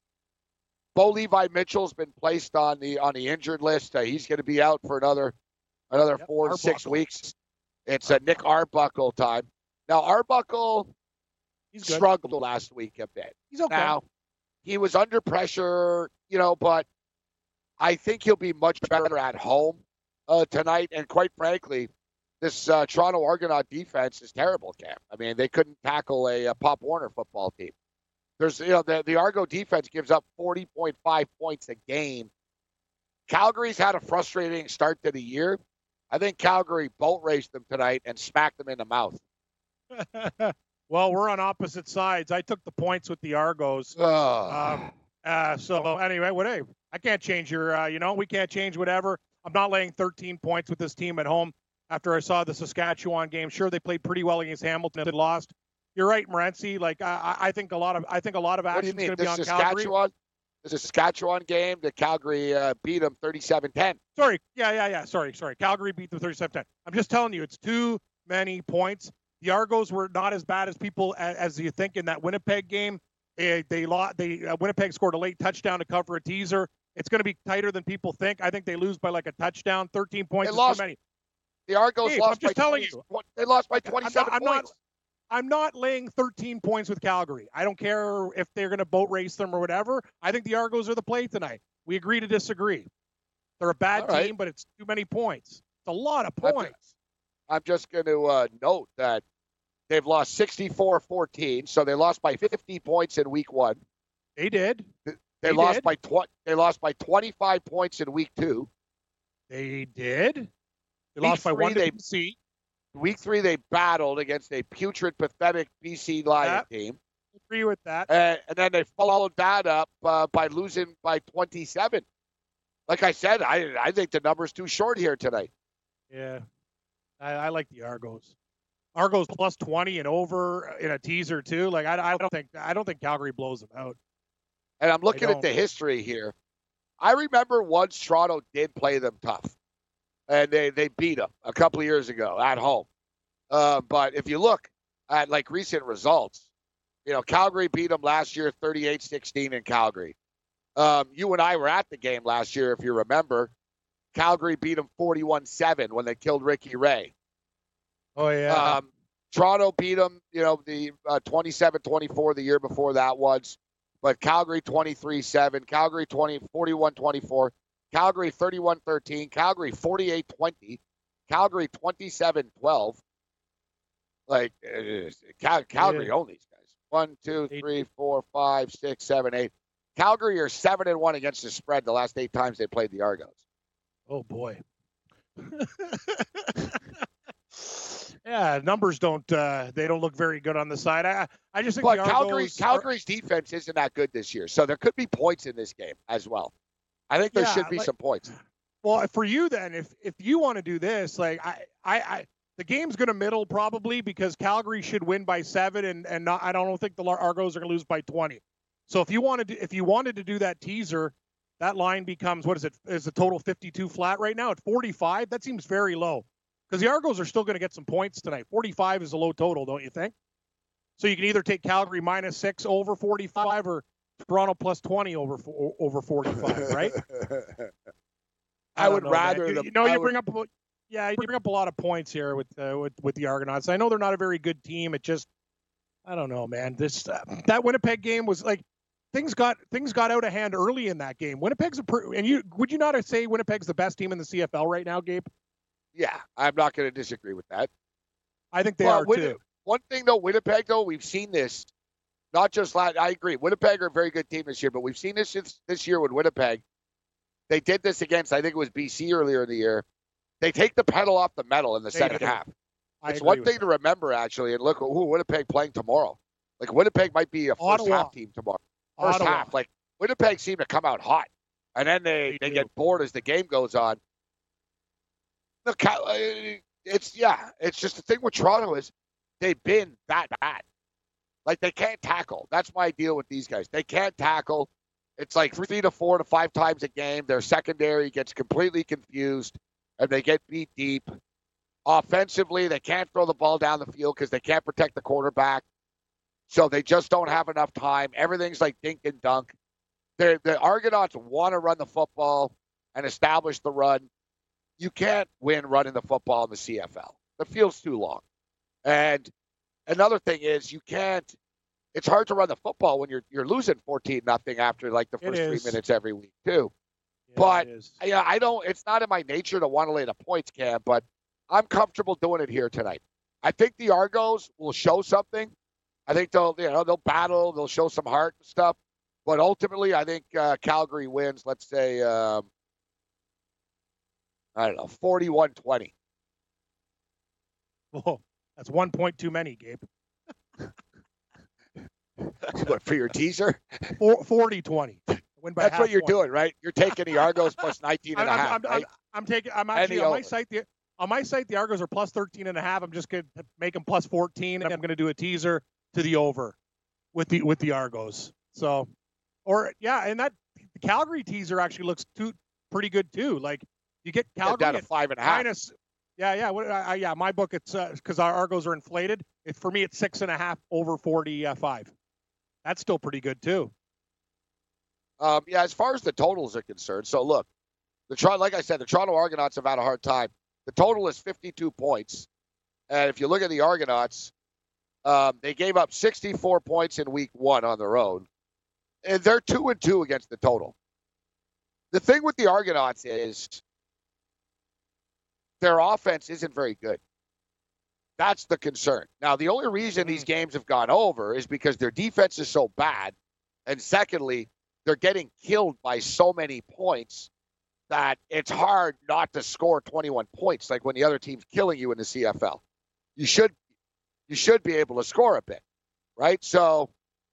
Bo Levi Mitchell's been placed on the injured list. He's going to be out for another 4 to 6 weeks. It's Nick Arbuckle time. Now Arbuckle struggled last week a bit. He's okay. Now he was under pressure, but I think he'll be much better at home tonight. And quite frankly, this Toronto Argonaut defense is terrible, Cam. I mean, they couldn't tackle a Pop Warner football team. There's, the Argo defense gives up 40.5 points a game. Calgary's had a frustrating start to the year. I think Calgary boat raced them tonight and smacked them in the mouth. Well, we're on opposite sides. I took the points with the Argos. So anyway, whatever. I can't change your, we can't change whatever. I'm not laying 13 points with this team at home after I saw the Saskatchewan game. Sure, they played pretty well against Hamilton. They lost. You're right, Morency. Like I think a lot of action is going to be on Calgary. The Saskatchewan game, the Calgary beat them 37-10. Sorry. Yeah. Sorry. Calgary beat them 37-10. I'm just telling you, it's too many points. The Argos were not as bad as people as you think in that Winnipeg game. Winnipeg scored a late touchdown to cover a teaser. It's going to be tighter than people think. I think they lose by like a touchdown. 13 points is too many. The Argos lost by 20. They lost by 27 points. I'm not laying 13 points with Calgary. I don't care if they're going to boat race them or whatever. I think the Argos are the play tonight. We agree to disagree. They're a bad team, but it's too many points. It's a lot of points. I'm just going to note that they've lost 64-14, so they lost by 50 points in week 1. They did. They lost by 25 points in week 2. They did. They lost by 1 to BC. Week 3, they battled against a putrid, pathetic BC Lion team. Agree with that. And then they followed that up by losing by 27. Like I said, I think the number's too short here tonight. Yeah, I like the Argos. Argos plus 20 and over in a teaser too. Like I don't think Calgary blows them out. And I'm looking at the history here. I remember once Toronto did play them tough, and they beat them a couple of years ago at home. But if you look at like recent results, Calgary beat them last year 38-16 in Calgary. You and I were at the game last year, if you remember. Calgary beat them 41-7 when they killed Ricky Ray. Oh, yeah. Toronto beat them, the 27-24 the year before that was. But Calgary 23-7, Calgary 41-24, Calgary 31-13, Calgary 48-20, Calgary 27-12. Like, Calgary owns these guys. 1, 2, 3, 4, 5, 6, 7, 8. Calgary are 7-1 against the spread the last 8 times they played the Argos. Oh, boy. Yeah, numbers don't look very good on the side. I just think but the Argos Calgary's defense isn't that good this year, so there could be points in this game as well. I think there should be some points. Well, for you then, if you want to do this, like I the game's going to middle probably because Calgary should win by 7 and not, I don't think the Argos are going to lose by 20. So if you wanted to do that teaser, that line becomes, what is it? Is the total 52 flat right now at 45? That seems very low. Because the Argos are still going to get some points tonight. 45 is a low total, don't you think? So you can either take Calgary -6 over 45 or Toronto plus 20 over 45, right? I would rather you bring up a lot of points here with the Argonauts. I know they're not a very good team. It just, I don't know, man. This that Winnipeg game was like things got out of hand early in that game. Winnipeg's would you not say Winnipeg's the best team in the CFL right now, Gabe? Yeah, I'm not going to disagree with that. I think they are too. One thing, though, Winnipeg, though, we've seen this, not just last, I agree. Winnipeg are a very good team this year, but we've seen this this year with Winnipeg. They did this against, I think it was BC earlier in the year. They take the pedal off the metal in the second half. It's one thing to remember, actually, and look at Winnipeg playing tomorrow. Like, Winnipeg might be a first-half team tomorrow. First half. Like, Winnipeg seem to come out hot, and then they get bored as the game goes on. Look, it's just the thing with Toronto is they've been that bad. Like, they can't tackle. That's my deal with these guys. They can't tackle. It's like 3 to 4 to 5 times a game. Their secondary gets completely confused, and they get beat deep. Offensively, they can't throw the ball down the field because they can't protect the quarterback. So they just don't have enough time. Everything's like dink and dunk. The Argonauts want to run the football and establish the run. You can't win running the football in the CFL. The field's too long. And another thing is it's hard to run the football when you're losing 14-0 after like the first 3 minutes every week too. Yeah, but it's not in my nature to want to lay the points, Cam, but I'm comfortable doing it here tonight. I think the Argos will show something. I think they'll battle, they'll show some heart and stuff. But ultimately, I think Calgary wins, let's say, 41-20. Oh, that's 1 point too many, Gabe. What, for your teaser? 40-20. Win by That's what you're doing, right? You're taking the Argos plus 19.5. Right? I'm actually on my site. The Argos are plus 13.5. I'm just going to make them plus 14, and I'm going to do a teaser to the over with the Argos. So, and that the Calgary teaser actually looks pretty good too. Like you get Calgary down to 5.5 minus. Yeah. My book, it's because our Argos are inflated. For me, it's 6.5 over 45. That's still pretty good too. As far as the totals are concerned, so look, like I said, the Toronto Argonauts have had a hard time. The total is 52 points, and if you look at the Argonauts, they gave up 64 points in week 1 on their own, and they're 2-2 against the total. The thing with the Argonauts is their offense isn't very good. That's the concern. Now, the only reason these games have gone over is because their defense is so bad, and secondly, they're getting killed by so many points that it's hard not to score 21 points like when the other team's killing you in the CFL. You should be able to score a bit, right? So,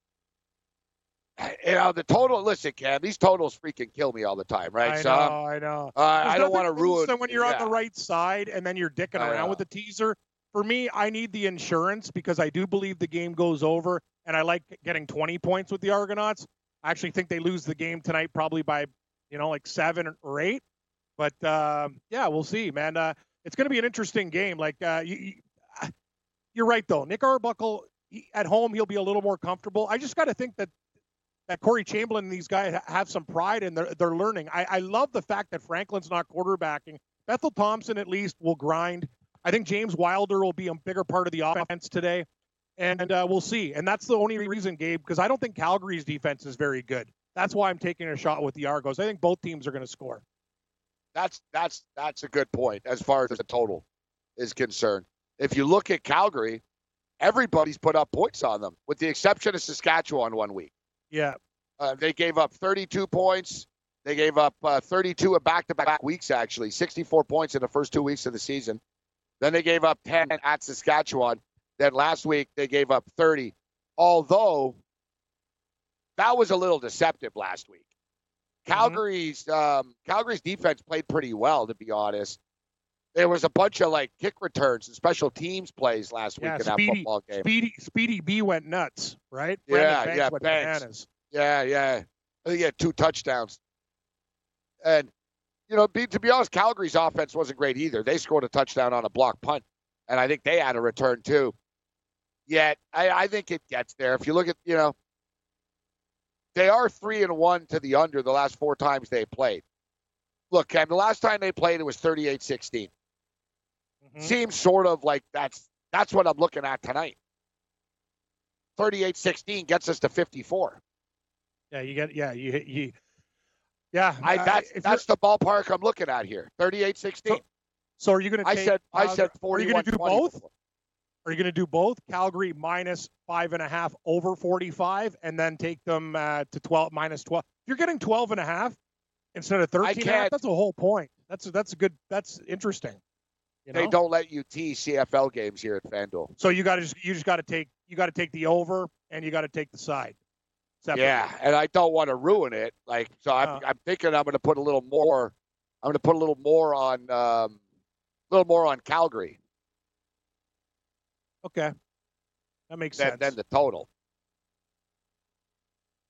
the total, listen, Cam, these totals freaking kill me all the time, right? I know. I don't want to ruin it. When you're on the right side and then you're dicking around with the teaser, for me, I need the insurance because I do believe the game goes over, and I like getting 20 points with the Argonauts. I actually think they lose the game tonight probably by, like 7 or 8. But, we'll see, man. It's going to be an interesting game. Like, you're right, though. Nick Arbuckle, at home, he'll be a little more comfortable. I just got to think that Corey Chamberlain and these guys have some pride and they're learning. I love the fact that Franklin's not quarterbacking. Bethel Thompson, at least, will grind. I think James Wilder will be a bigger part of the offense today. And we'll see. And that's the only reason, Gabe, because I don't think Calgary's defense is very good. That's why I'm taking a shot with the Argos. I think both teams are going to score. That's a good point as far as the total is concerned. If you look at Calgary, everybody's put up points on them, with the exception of Saskatchewan 1 week. Yeah. They gave up 32 points. They gave up 32 back-to-back weeks, actually, 64 points in the first 2 weeks of the season. Then they gave up 10 at Saskatchewan. Then last week they gave up 30, although that was a little deceptive last week. Calgary's defense played pretty well, to be honest. There was a bunch of kick returns and special teams plays last week in that football game. Speedy B went nuts, right? Banks. Bananas. Yeah. I think he had 2 touchdowns. And to be honest, Calgary's offense wasn't great either. They scored a touchdown on a block punt, and I think they had a return too. Yet, I think it gets there. If you look at, they are 3-1 to the under the last 4 times they played. Look, Cam, the last time they played, it was 38-16. Seems sort of like that's what I'm looking at tonight. 38-16 gets us to 54. That's the ballpark I'm looking at here. 38-16. So are you going to take? I said 41-20. Are you going to do both? Are you going to do both? Calgary minus 5.5 over 45, and then take them to 12 minus 12. If you're getting 12.5 instead of 13.5, that's a whole point. That's interesting. They don't let you tease CFL games here at FanDuel. So you just got to take the over, and you got to take the side. Separately. Yeah, and I don't want to ruin it. I'm thinking I'm going to put a little more. I'm going to put a little more on Calgary. Okay, that makes sense. Than the total.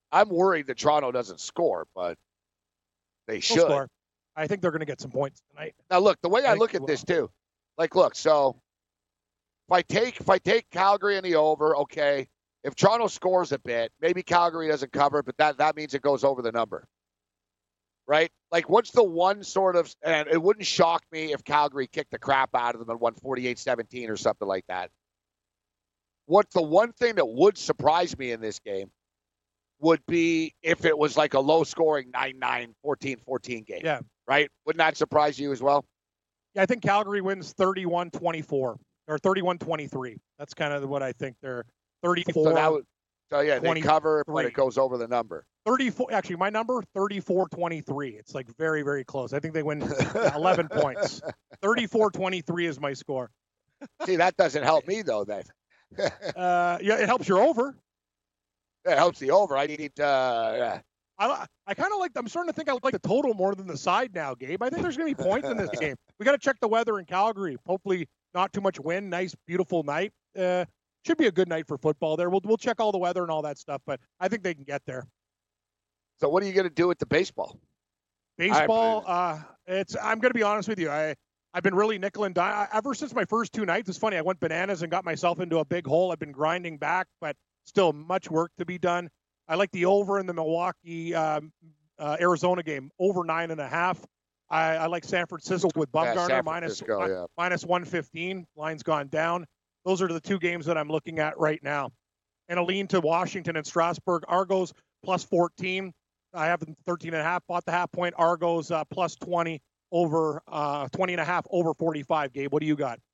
I'm worried that Toronto doesn't score, but they should. They'll score. I think they're going to get some points tonight. Now, look, the way I look at this, too, like, look, so if I take Calgary in the over, okay, if Toronto scores a bit, maybe Calgary doesn't cover, but that means it goes over the number, right? Like, what's the one sort of, and it wouldn't shock me if Calgary kicked the crap out of them and won 48-17 or something like that. What's the one thing that would surprise me in this game would be if it was like a low-scoring 9-9, 14-14 game. Yeah. Right? Wouldn't that surprise you as well? Yeah, I think Calgary wins 31-24 or 31-23. That's kind of what I think. They're 34. So yeah, they cover, but it goes over the number. 34. Actually, my number 34-23. It's like very, very close. I think they win 11 points. 34-23 is my score. See, that doesn't help me though. Then. Yeah, it helps your over. Yeah, it helps the over. I need. I kind of like. I'm starting to think I like the total more than the side now, Gabe. I think there's going to be points in this game. We got to check the weather in Calgary. Hopefully, not too much wind. Nice, beautiful night. Should be a good night for football there. We'll check all the weather and all that stuff, but I think they can get there. So, what are you going to do with the baseball? Baseball. I'm going to be honest with you. I've been really nickel and dime ever since my first 2 nights. It's funny. I went bananas and got myself into a big hole. I've been grinding back, but still much work to be done. I like the over in the Milwaukee, Arizona game, over 9.5. I like San Francisco with Bumgarner, minus 115. Line's gone down. Those are the 2 games that I'm looking at right now. And a lean to Washington and Strasburg. Argos plus 14. I have them 13.5. Bought the half point. Argos plus 20 over 20.5 over 45. Gabe, what do you got?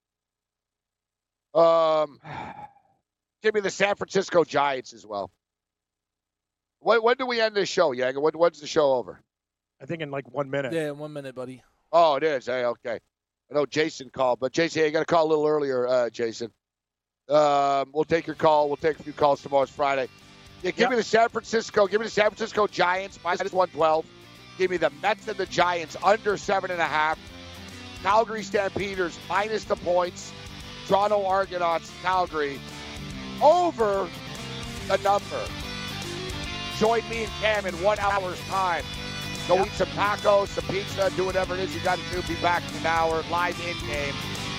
Give me the San Francisco Giants as well. When do we end this show, Yang? When's the show over? I think in like 1 minute. Yeah, 1 minute, buddy. Oh, it is. Hey, okay. I know Jason called, but Jason, you got to call a little earlier, Jason. We'll take your call. We'll take a few calls tomorrow. It's Friday. Yeah, give me the San Francisco Giants minus 112. Give me the Mets and the Giants under 7.5. Calgary Stampeders minus the points. Toronto Argonauts, Calgary over the number. Join me and Cam in 1 hour's time. Go eat some tacos, some pizza, do whatever it is you got to do. Be back in an hour, live in-game.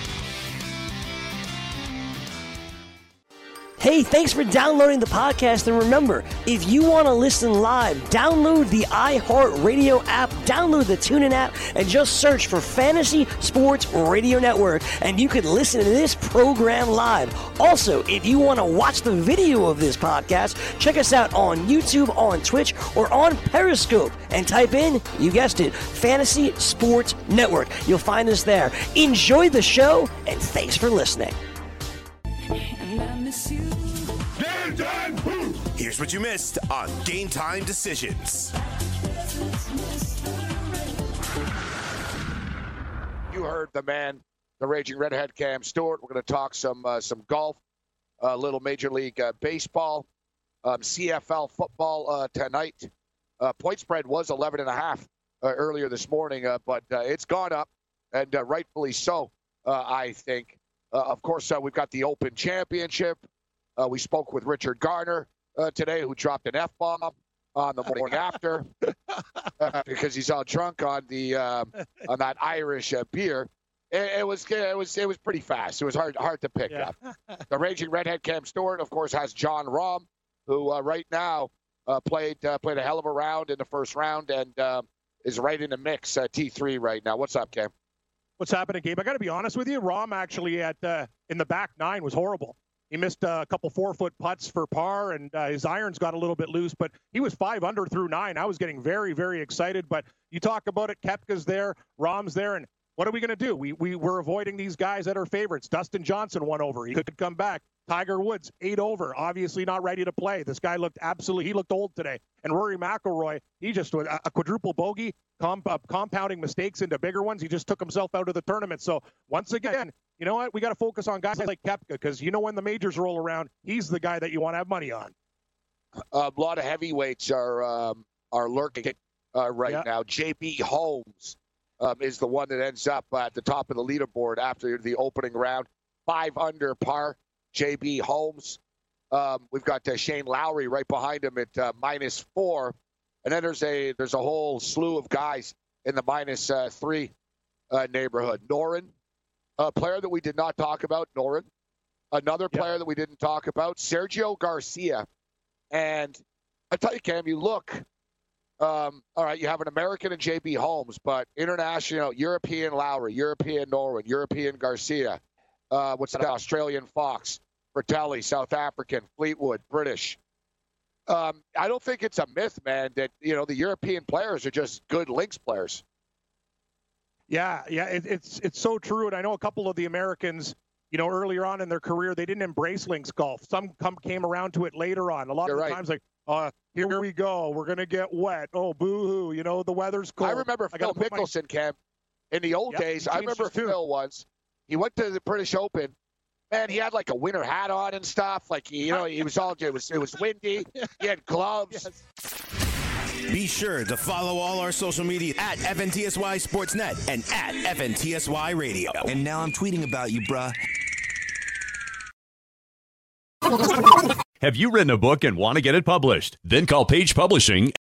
Hey, thanks for downloading the podcast. And remember, if you want to listen live, download the iHeartRadio app, download the TuneIn app, and just search for Fantasy Sports Radio Network, and you can listen to this program live. Also, if you want to watch the video of this podcast, check us out on YouTube, on Twitch, or on Periscope, and type in, you guessed it, Fantasy Sports Network. You'll find us there. Enjoy the show, and thanks for listening. Here's what you missed on Game Time Decisions. You heard the man, the Raging Redhead, Cam Stewart. We're going to talk some golf, a little Major League Baseball, CFL football tonight. Point spread was 11.5 earlier this morning, but it's gone up, and rightfully so, I think. Of course, we've got the Open Championship. We spoke with Richard Garner today, who dropped an F-bomb on the morning after because he's all drunk on the on that Irish beer. It was pretty fast. It was hard to pick up. The Raging Redhead Cam Stewart, of course, has John Rahm, who right now played a hell of a round in the first round and is right in the mix at T3 right now. What's up, Cam? What's happening, Gabe? I got to be honest with you. Rahm actually in the back nine was horrible. He missed a couple 4-foot putts for par, and his irons got a little bit loose, but he was 5 under through 9. I was getting very, very excited, but you talk about it, Koepka's there, Rahm's there, and what are we going to do? We're avoiding these guys that are favorites. Dustin Johnson 1 over. He could come back. Tiger Woods 8 over. Obviously not ready to play. This guy looked he looked old today. And Rory McIlroy, he just a quadruple bogey, compounding mistakes into bigger ones. He just took himself out of the tournament. So once again, you know what? We got to focus on guys like Koepka because you know when the majors roll around, he's the guy that you want to have money on. A lot of heavyweights are lurking right now. J.B. Holmes is the one that ends up at the top of the leaderboard after the opening round. 5 under par, J.B. Holmes. We've got Shane Lowry right behind him at -4. And then there's a whole slew of guys in the -3 neighborhood. Noren, a player that we did not talk about, Noren. Another player that we didn't talk about, Sergio Garcia. And I tell you, Cam, you look, all right, you have an American and J.B. Holmes, but international, European Lowry, European Noren, European Garcia. What's that? Australian Fox, Fratelli, South African, Fleetwood, British. I don't think it's a myth, man, that, the European players are just good links players. Yeah, it's so true. And I know a couple of the Americans, earlier on in their career, they didn't embrace links golf. Some came around to it later on. A lot of the times, like, here we go. We're going to get wet. Oh, boo-hoo. The weather's cold. I remember Phil Mickelson, Cam, in the old days. I remember Phil once. He went to the British Open. Man, he had like a winter hat on and stuff. Like, he was all, it was windy. He had gloves. Yes. Be sure to follow all our social media at FNTSY Sportsnet and at FNTSY Radio. And now I'm tweeting about you, bruh. Have you written a book and want to get it published? Then call Page Publishing